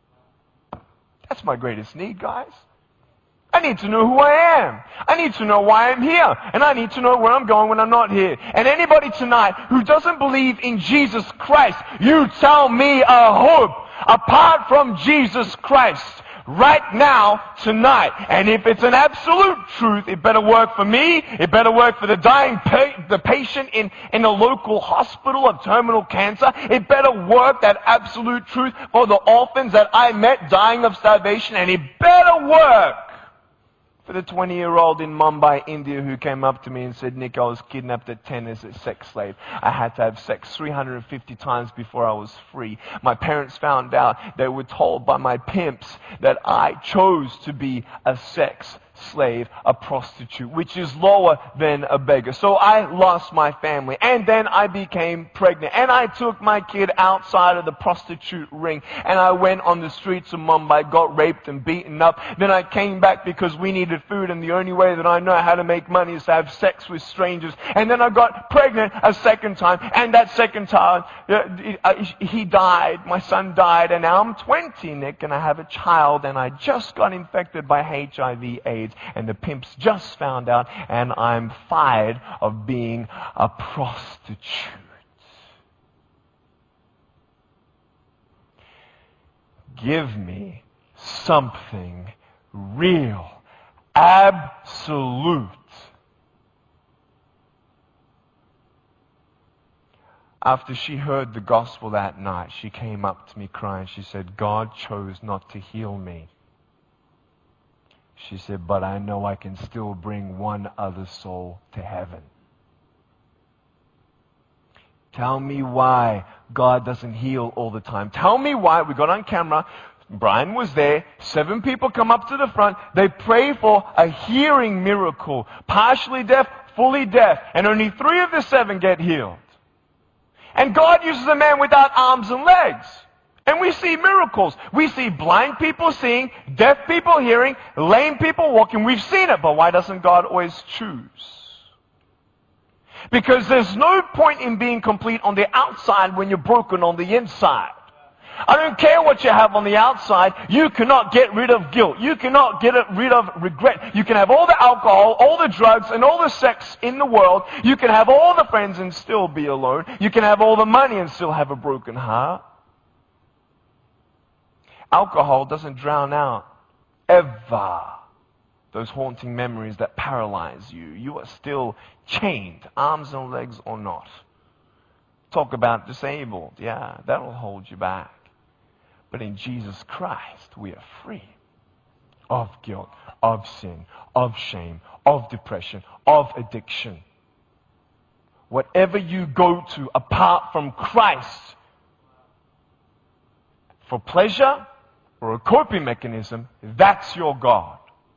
That's my greatest need, guys. I need to know who I am. I need to know why I'm here. And I need to know where I'm going when I'm not here. And anybody tonight who doesn't believe in Jesus Christ, you tell me a hope apart from Jesus Christ right now, tonight. And if it's an absolute truth, it better work for me. It better work for the dying the patient in a local hospital of terminal cancer. It better work, that absolute truth, for the orphans that I met dying of starvation. And it better work for the 20-year-old in Mumbai, India, who came up to me and said, Nick, I was kidnapped at 10 as a sex slave. I had to have sex 350 times before I was free. My parents found out. They were told by my pimps that I chose to be a sex slave, a prostitute, which is lower than a beggar. So I lost my family, and then I became pregnant, and I took my kid outside of the prostitute ring, and I went on the streets of Mumbai, got raped and beaten up. Then I came back because we needed food, and the only way that I know how to make money is to have sex with strangers. And then I got pregnant a second time, and that second time he died, my son died, and now I'm 20, Nick, and I have a child, and I just got infected by HIV/AIDS. And the pimps just found out, and I'm fired of being a prostitute. Give me something real, absolute. After she heard the gospel that night, she came up to me crying. She said, God chose not to heal me. She said, but I know I can still bring one other soul to heaven. Tell me why God doesn't heal all the time. Tell me why. We got on camera. Brian was there. 7 people come up to the front. They pray for a hearing miracle. Partially deaf, fully deaf. And only 3 of the 7 get healed. And God uses a man without arms and legs. And we see miracles. We see blind people seeing, deaf people hearing, lame people walking. We've seen it, but why doesn't God always choose? Because there's no point in being complete on the outside when you're broken on the inside. I don't care what you have on the outside. You cannot get rid of guilt. You cannot get rid of regret. You can have all the alcohol, all the drugs, and all the sex in the world. You can have all the friends and still be alone. You can have all the money and still have a broken heart. Alcohol doesn't drown out, ever, those haunting memories that paralyze you. You are still chained, arms and legs or not. Talk about disabled. Yeah, that'll hold you back. But in Jesus Christ, we are free of guilt, of sin, of shame, of depression, of addiction. Whatever you go to apart from Christ for pleasure or a coping mechanism, that's your God.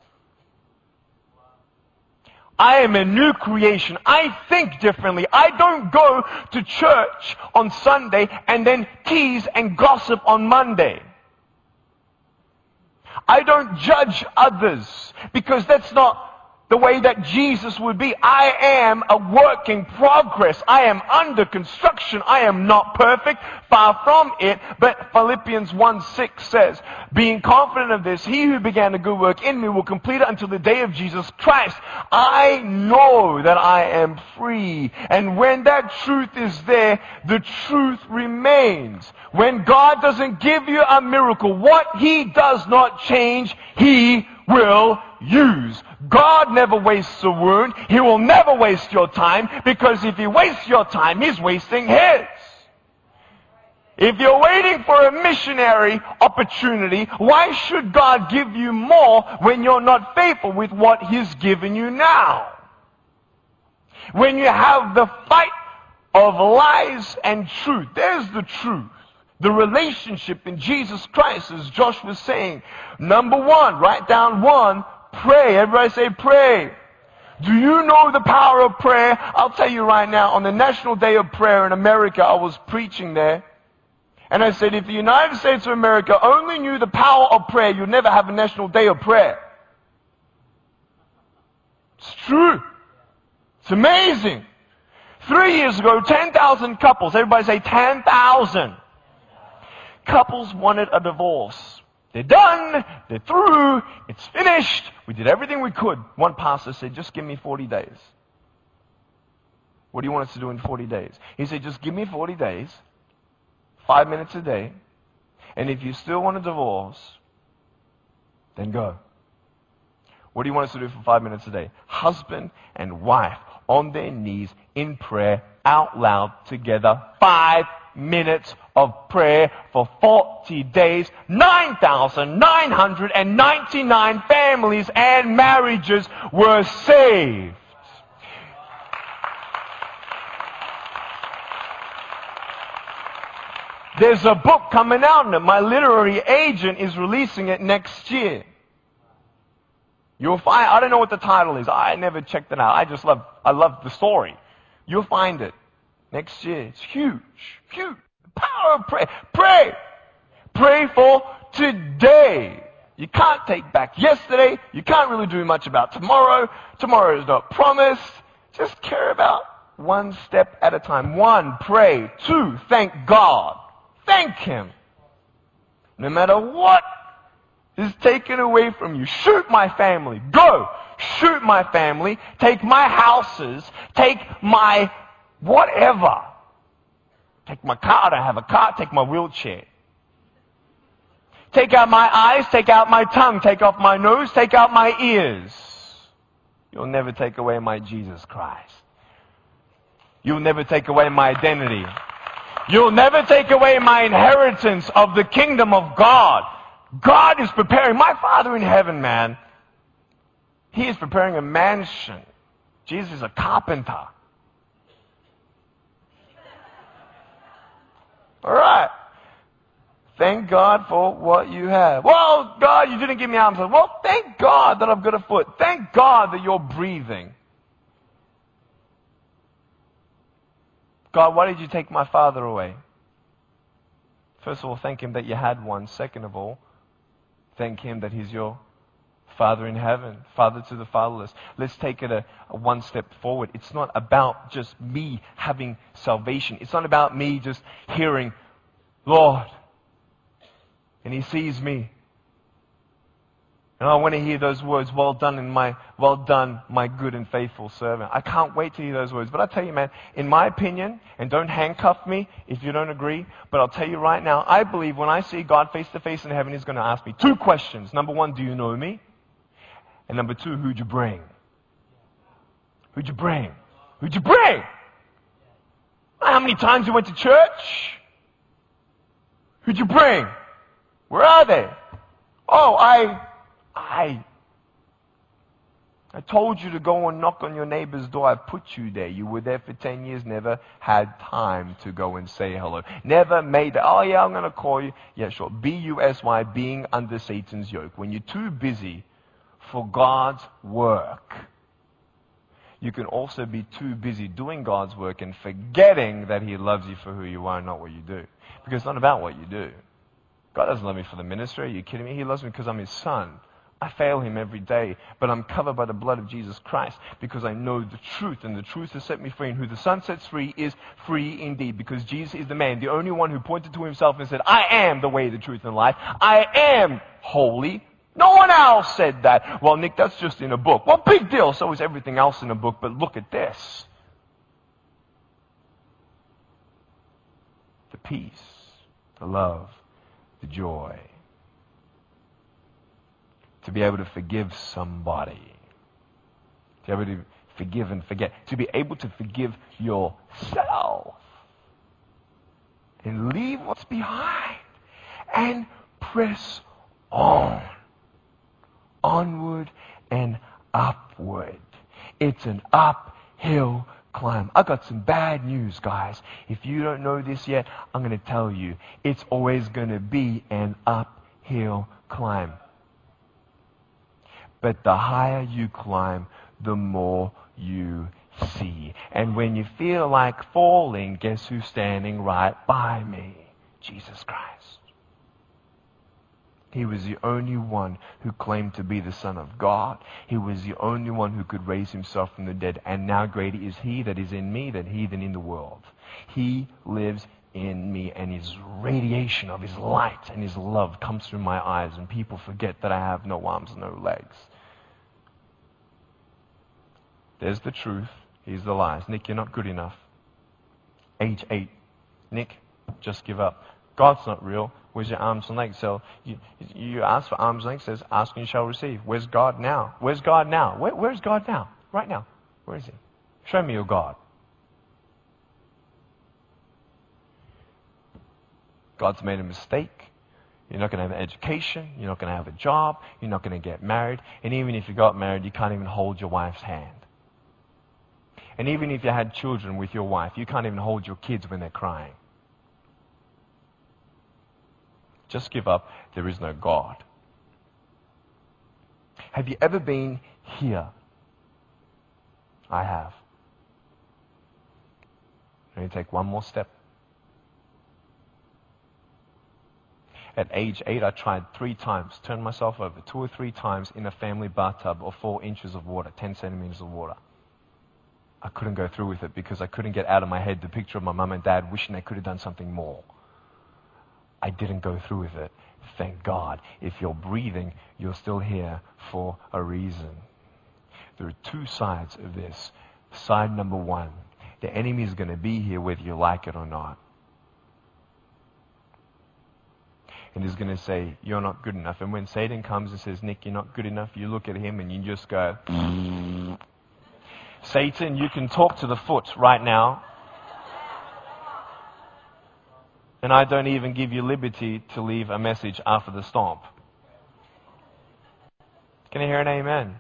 I am a new creation. I think differently. I don't go to church on Sunday and then tease and gossip on Monday. I don't judge others because that's not the way that Jesus would be. I am a work in progress. I am under construction. I am not perfect, far from it. But Philippians 1:6 says, being confident of this, he who began a good work in me will complete it until the day of Jesus Christ. I know that I am free. And when that truth is there, the truth remains. When God doesn't give you a miracle, what He does not change, He will use. God never wastes a wound. He will never waste your time, because if He wastes your time, He's wasting His. If you're waiting for a missionary opportunity, why should God give you more when you're not faithful with what He's given you now? When you have the fight of lies and truth, there's the truth. The relationship in Jesus Christ, as Josh was saying. Number one, write down one, pray. Everybody say pray. Do you know the power of prayer? I'll tell you right now, on the National Day of Prayer in America, I was preaching there. And I said, if the United States of America only knew the power of prayer, you'd never have a National Day of Prayer. It's true. It's amazing. 3 years ago, 10,000 couples, everybody say 10,000. Couples wanted a divorce. They're done. They're through. It's finished. We did everything we could. One pastor said, just give me 40 days. What do you want us to do in 40 days? He said, just give me 40 days, 5 minutes a day, and if you still want a divorce, then go. What do you want us to do for 5 minutes a day? Husband and wife on their knees in prayer out loud together. 5 minutes of prayer for 40 days. 9,999 families and marriages were saved. There's a book coming out, and my literary agent is releasing it next year. You'll find, I don't know what the title is. I never checked it out. I love the story. You'll find it next year. It's huge. Huge. Power of prayer. Pray. Pray for today. You can't take back yesterday. You can't really do much about tomorrow. Tomorrow is not promised. Just care about one step at a time. 1, pray. 2, thank God. Thank Him. No matter what is taken away from you. Shoot my family. Go. Shoot my family. Take my houses. Take my whatever. Take my car. I don't have a car. Take my wheelchair. Take out my eyes. Take out my tongue. Take off my nose. Take out my ears. You'll never take away my Jesus Christ. You'll never take away my identity. You'll never take away my inheritance of the kingdom of God. God is preparing, my Father in heaven, man, He is preparing a mansion. Jesus is a carpenter. All right. Thank God for what you have. Well, God, you didn't give me arms. Well, thank God that I've got a foot. Thank God that you're breathing. God, why did you take my father away? First of all, thank Him that you had one. Second of all, thank Him that He's your Father in heaven, Father to the fatherless. Let's take it a one step forward. It's not about just me having salvation. It's not about me just hearing, Lord, and He sees me. And I want to hear those words, well done, my good and faithful servant. I can't wait to hear those words. But I tell you, man, in my opinion, and don't handcuff me if you don't agree, but I'll tell you right now, I believe when I see God face to face in heaven, He's going to ask me 2 questions. Number 1, do you know me? And number 2, who'd you bring? Who'd you bring? Who'd you bring? How many times you went to church? Who'd you bring? Where are they? Oh, I told you to go and knock on your neighbor's door. I put you there. You were there for 10 years, never had time to go and say hello. Never made that. Oh yeah, I'm going to call you. Yeah, sure. B-U-S-Y, being under Satan's yoke. When you're too busy for God's work, you can also be too busy doing God's work and forgetting that He loves you for who you are and not what you do. Because it's not about what you do. God doesn't love me for the ministry. Are you kidding me? He loves me because I'm His son. I fail Him every day, but I'm covered by the blood of Jesus Christ because I know the truth, and the truth has set me free, and who the Son sets free is free indeed, because Jesus is the man, the only one who pointed to Himself and said, I am the way, the truth, and life. I am holy. No one else said that. Well, Nick, that's just in a book. Well, big deal. So is everything else in a book, but look at this. The peace, the love, the joy. To be able to forgive somebody. To be able to forgive and forget. To be able to forgive yourself. And leave what's behind. And press on. Onward and upward. It's an uphill climb. I got some bad news, guys. If you don't know this yet, I'm going to tell you. It's always going to be an uphill climb. But the higher you climb, the more you see. And when you feel like falling, guess who's standing right by me? Jesus Christ. He was the only one who claimed to be the Son of God. He was the only one who could raise Himself from the dead. And now greater is He that is in me than he that in the world. He lives in me, and His radiation of His light and His love comes through my eyes, and people forget that I have no arms, no legs. There's the truth. Here's the lies. Nick, you're not good enough. Age 8. Nick, just give up. God's not real. Where's your arms and legs? So you ask for arms and legs. Says, ask and you shall receive. Where's God now? Where's God now? Where's God now? Right now. Where is He? Show me your God. God's made a mistake. You're not going to have an education. You're not going to have a job. You're not going to get married. And even if you got married, you can't even hold your wife's hand. And even if you had children with your wife, you can't even hold your kids when they're crying. Just give up. There is no God. Have you ever been here? I have. Let me take one more step. At age 8, I tried 3 times, turned myself over 2 or 3 times in a family bathtub of 4 inches of water, 10 centimeters of water. I couldn't go through with it because I couldn't get out of my head the picture of my mum and dad wishing they could have done something more. I didn't go through with it. Thank God. If you're breathing, you're still here for a reason. There are 2 sides of this. Side number 1, the enemy is going to be here whether you like it or not. And he's going to say, you're not good enough. And when Satan comes and says, Nick, you're not good enough, you look at him and you just go, Satan, you can talk to the foot right now. And I don't even give you liberty to leave a message after the stomp. Can I hear an amen?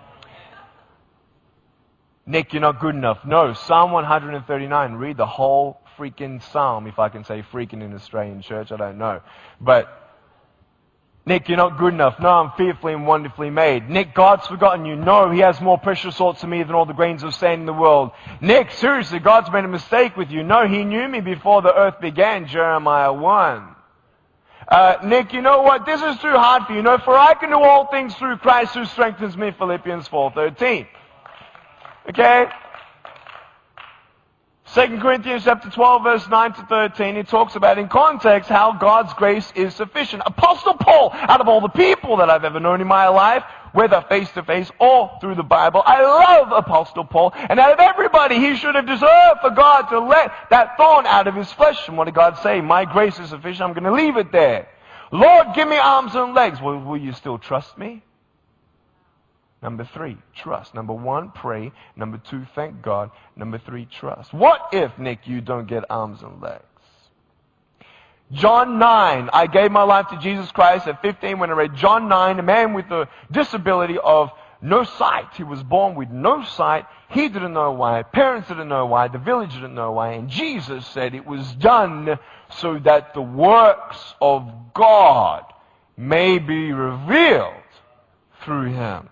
Nick, you're not good enough. No, Psalm 139. Read the whole freaking psalm, if I can say freaking in Australian church. I don't know. But, Nick, you're not good enough. No, I'm fearfully and wonderfully made. Nick, God's forgotten you. No, He has more precious thoughts to me than all the grains of sand in the world. Nick, seriously, God's made a mistake with you. No, He knew me before the earth began. Jeremiah 1. Nick, you know what? This is too hard for you. No, for I can do all things through Christ who strengthens me. Philippians 4:13. Okay? 2 Corinthians chapter 12, verse 9 to 13, it talks about in context how God's grace is sufficient. Apostle Paul, out of all the people that I've ever known in my life, whether face to face or through the Bible, I love Apostle Paul. And out of everybody, he should have deserved for God to let that thorn out of his flesh. And what did God say? My grace is sufficient. I'm going to leave it there. Lord, give me arms and legs. Well, will you still trust me? Number 3, trust. Number 1, pray. Number 2, thank God. Number 3, trust. What if, Nick, you don't get arms and legs? John 9, I gave my life to Jesus Christ at 15 when I read John 9, a man with a disability of no sight. He was born with no sight. He didn't know why. Parents didn't know why. The village didn't know why. And Jesus said it was done so that the works of God may be revealed through him.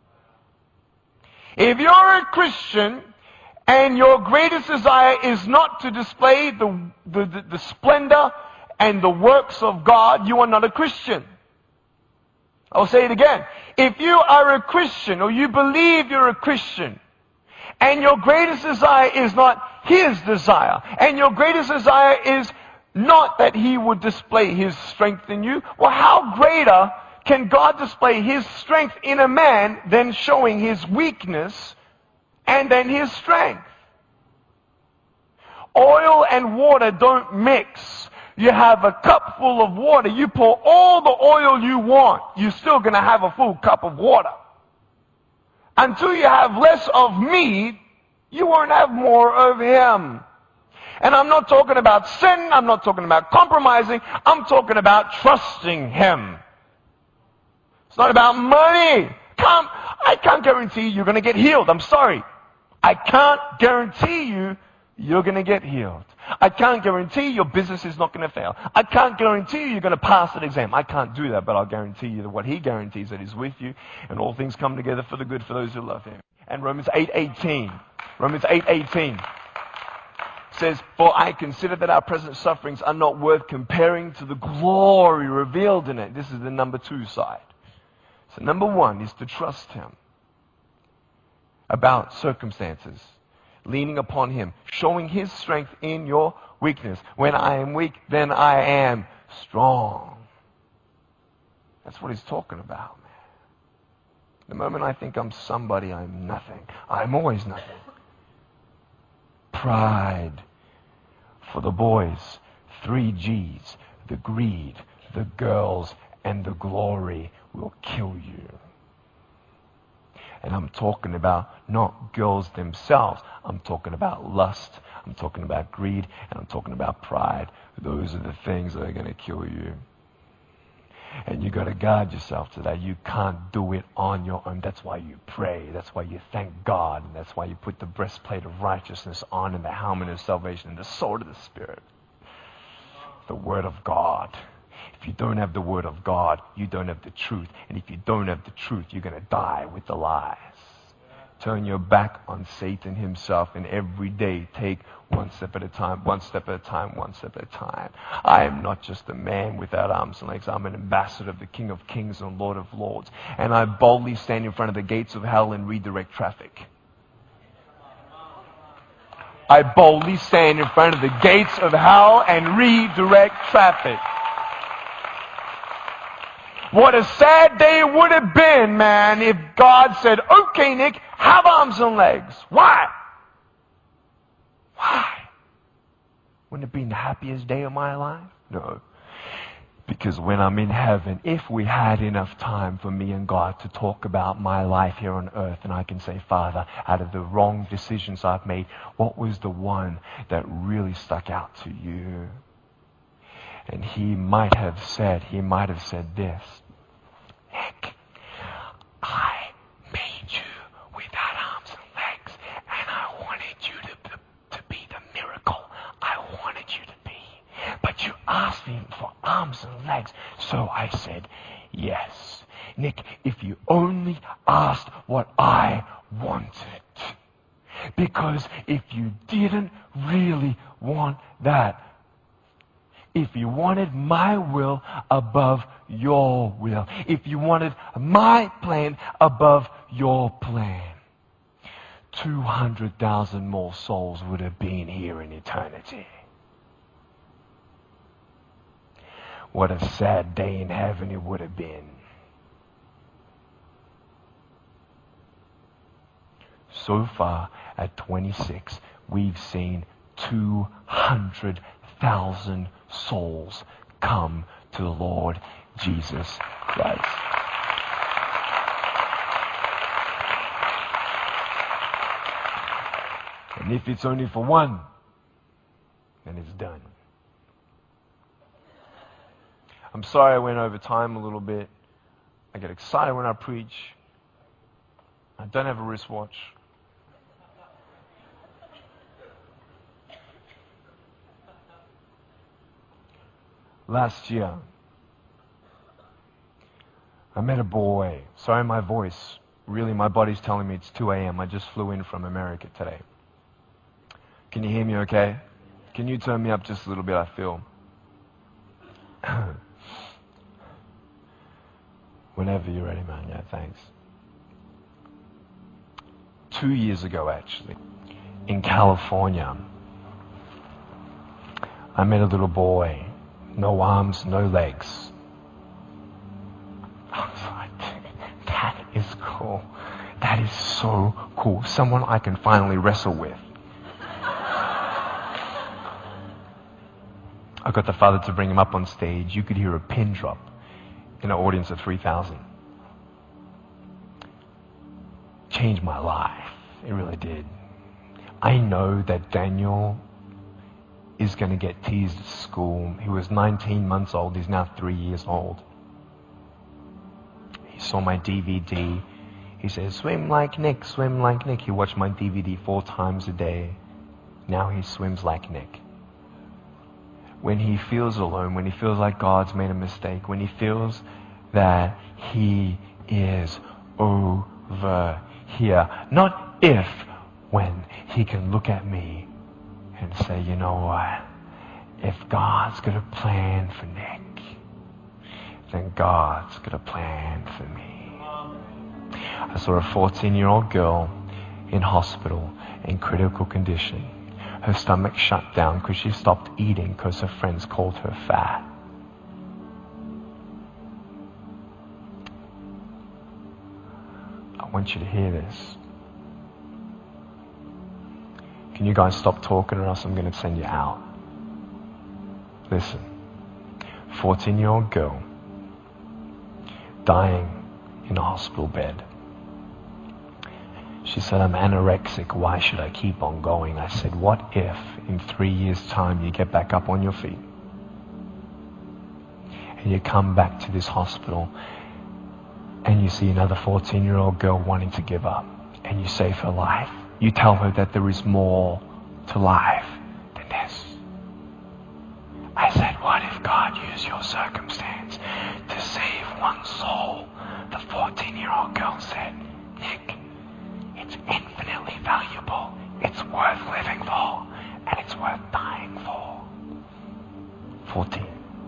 If you're a Christian and your greatest desire is not to display the splendor and the works of God, you are not a Christian. I'll say it again. If you are a Christian, or you believe you're a Christian, and your greatest desire is not His desire, and your greatest desire is not that He would display His strength in you, well, how greater can God display His strength in a man than showing His weakness and then His strength? Oil and water don't mix. You have a cup full of water. You pour all the oil you want. You're still going to have a full cup of water. Until you have less of me, you won't have more of Him. And I'm not talking about sin. I'm not talking about compromising. I'm talking about trusting Him. It's not about money. I can't guarantee you're going to get healed. I'm sorry. I can't guarantee you're going to get healed. I can't guarantee your business is not going to fail. I can't guarantee you're going to pass an exam. I can't do that, but I'll guarantee you that what He guarantees, that He's with you, and all things come together for the good for those who love Him. And Romans 8:18 says, "For I consider that our present sufferings are not worth comparing to the glory revealed in it." This is the number 2 side. So number 1 is to trust Him about circumstances, leaning upon Him, showing His strength in your weakness. When I am weak, then I am strong. That's what He's talking about, man. The moment I think I'm somebody, I'm nothing. I'm always nothing. Pride. For the boys, 3 G's, the greed, the girls, and the glory will kill you. And I'm talking about not girls themselves. I'm talking about lust. I'm talking about greed. And I'm talking about pride. Those are the things that are going to kill you. And you got to guard yourself to that. You can't do it on your own. That's why you pray. That's why you thank God. And that's why you put the breastplate of righteousness on, and the helmet of salvation, and the sword of the Spirit. The Word of God. If you don't have the Word of God, you don't have the truth. And if you don't have the truth, you're going to die with the lies. Turn your back on Satan himself, and every day take one step at a time, one step at a time, one step at a time. I am not just a man without arms and legs. I'm an ambassador of the King of Kings and Lord of Lords. And I boldly stand in front of the gates of hell and redirect traffic. I boldly stand in front of the gates of hell and redirect traffic. What a sad day it would have been, man, if God said, "Okay, Nick, have arms and legs." Why? Why? Wouldn't it have been the happiest day of my life? No. Because when I'm in heaven, if we had enough time for me and God to talk about my life here on earth, and I can say, "Father, out of the wrong decisions I've made, what was the one that really stuck out to you?" And He might have said this, "Nick, I made you without arms and legs, and I wanted you to be the miracle I wanted you to be. But you asked me for arms and legs, so I said yes. Nick, if you only asked what I wanted. Because if you didn't really want that, if you wanted my will above your will, if you wanted my plan above your plan, 200,000 more souls would have been here in eternity. What a sad day in heaven it would have been. So far, at 26, we've seen 200,000 souls come to the Lord Jesus Christ. And if it's only for one, then it's done. I'm sorry I went over time a little bit. I get excited when I preach. I don't have a wristwatch. Last year, I met a boy. Sorry, my voice. Really, my body's telling me it's 2 a.m. I just flew in from America today. Can you hear me okay? Can you turn me up just a little bit, I feel? Whenever you're ready, man. Yeah, thanks. 2 years ago, actually, in California, I met a little boy. No arms, no legs. I was like, that is cool. That is so cool. Someone I can finally wrestle with. I got the father to bring him up on stage. You could hear a pin drop in an audience of 3,000. Changed my life. It really did. I know that Daniel is going to get teased at school. He was 19 months old. He's now 3 years old. He saw my DVD. He says, swim like Nick, swim like Nick. He watched my DVD 4 times a day. Now he swims like Nick. When he feels alone, when he feels like God's made a mistake, when he feels that he is over here, not if, when he can look at me and say, you know what, if God's got a plan for Nick, then God's got a plan for me. I saw a 14-year-old girl in hospital in critical condition. Her stomach shut down because she stopped eating because her friends called her fat. I want you to hear this. Can you guys stop talking or else I'm going to send you out? Listen. 14-year-old girl dying in a hospital bed. She said, I'm anorexic. Why should I keep on going? I said, what if in 3 years' time you get back up on your feet and you come back to this hospital and you see another 14-year-old girl wanting to give up and you save her life? You tell her that there is more to life than this. I said, what if God used your circumstance to save one soul? The 14-year-old girl said, Nick, it's infinitely valuable. It's worth living for. And it's worth dying for. 14.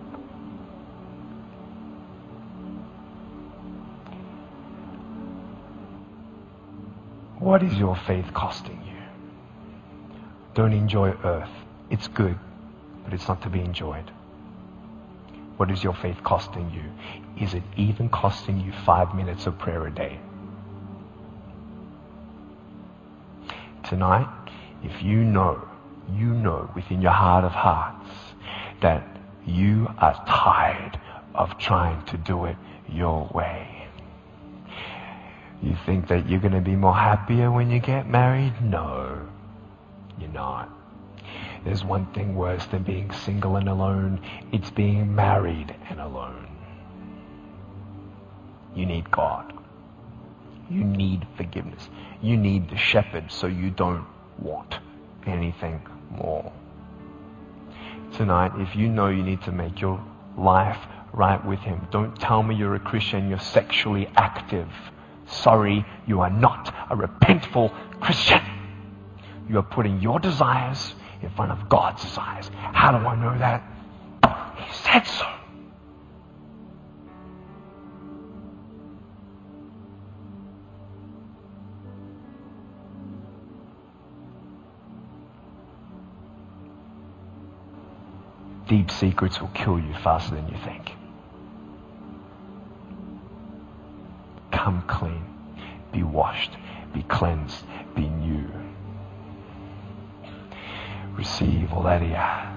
What is your faith costing you? Don't enjoy earth. It's good, but it's not to be enjoyed. What is your faith costing you? Is it even costing you 5 minutes of prayer a day? Tonight, if you know within your heart of hearts that you are tired of trying to do it your way. You think that you're going to be more happier when you get married? No, you're not. There's one thing worse than being single and alone. It's being married and alone. You need God. You need forgiveness. You need the shepherd so you don't want anything more. Tonight, if you know you need to make your life right with Him, don't tell me you're a Christian, you're sexually active. Sorry, you are not a repentful Christian. You are putting your desires in front of God's desires. How do I know that? He said so. Deep secrets will kill you faster than you think. Come clean. Be washed. Be cleansed. Be new. Receive all that He has.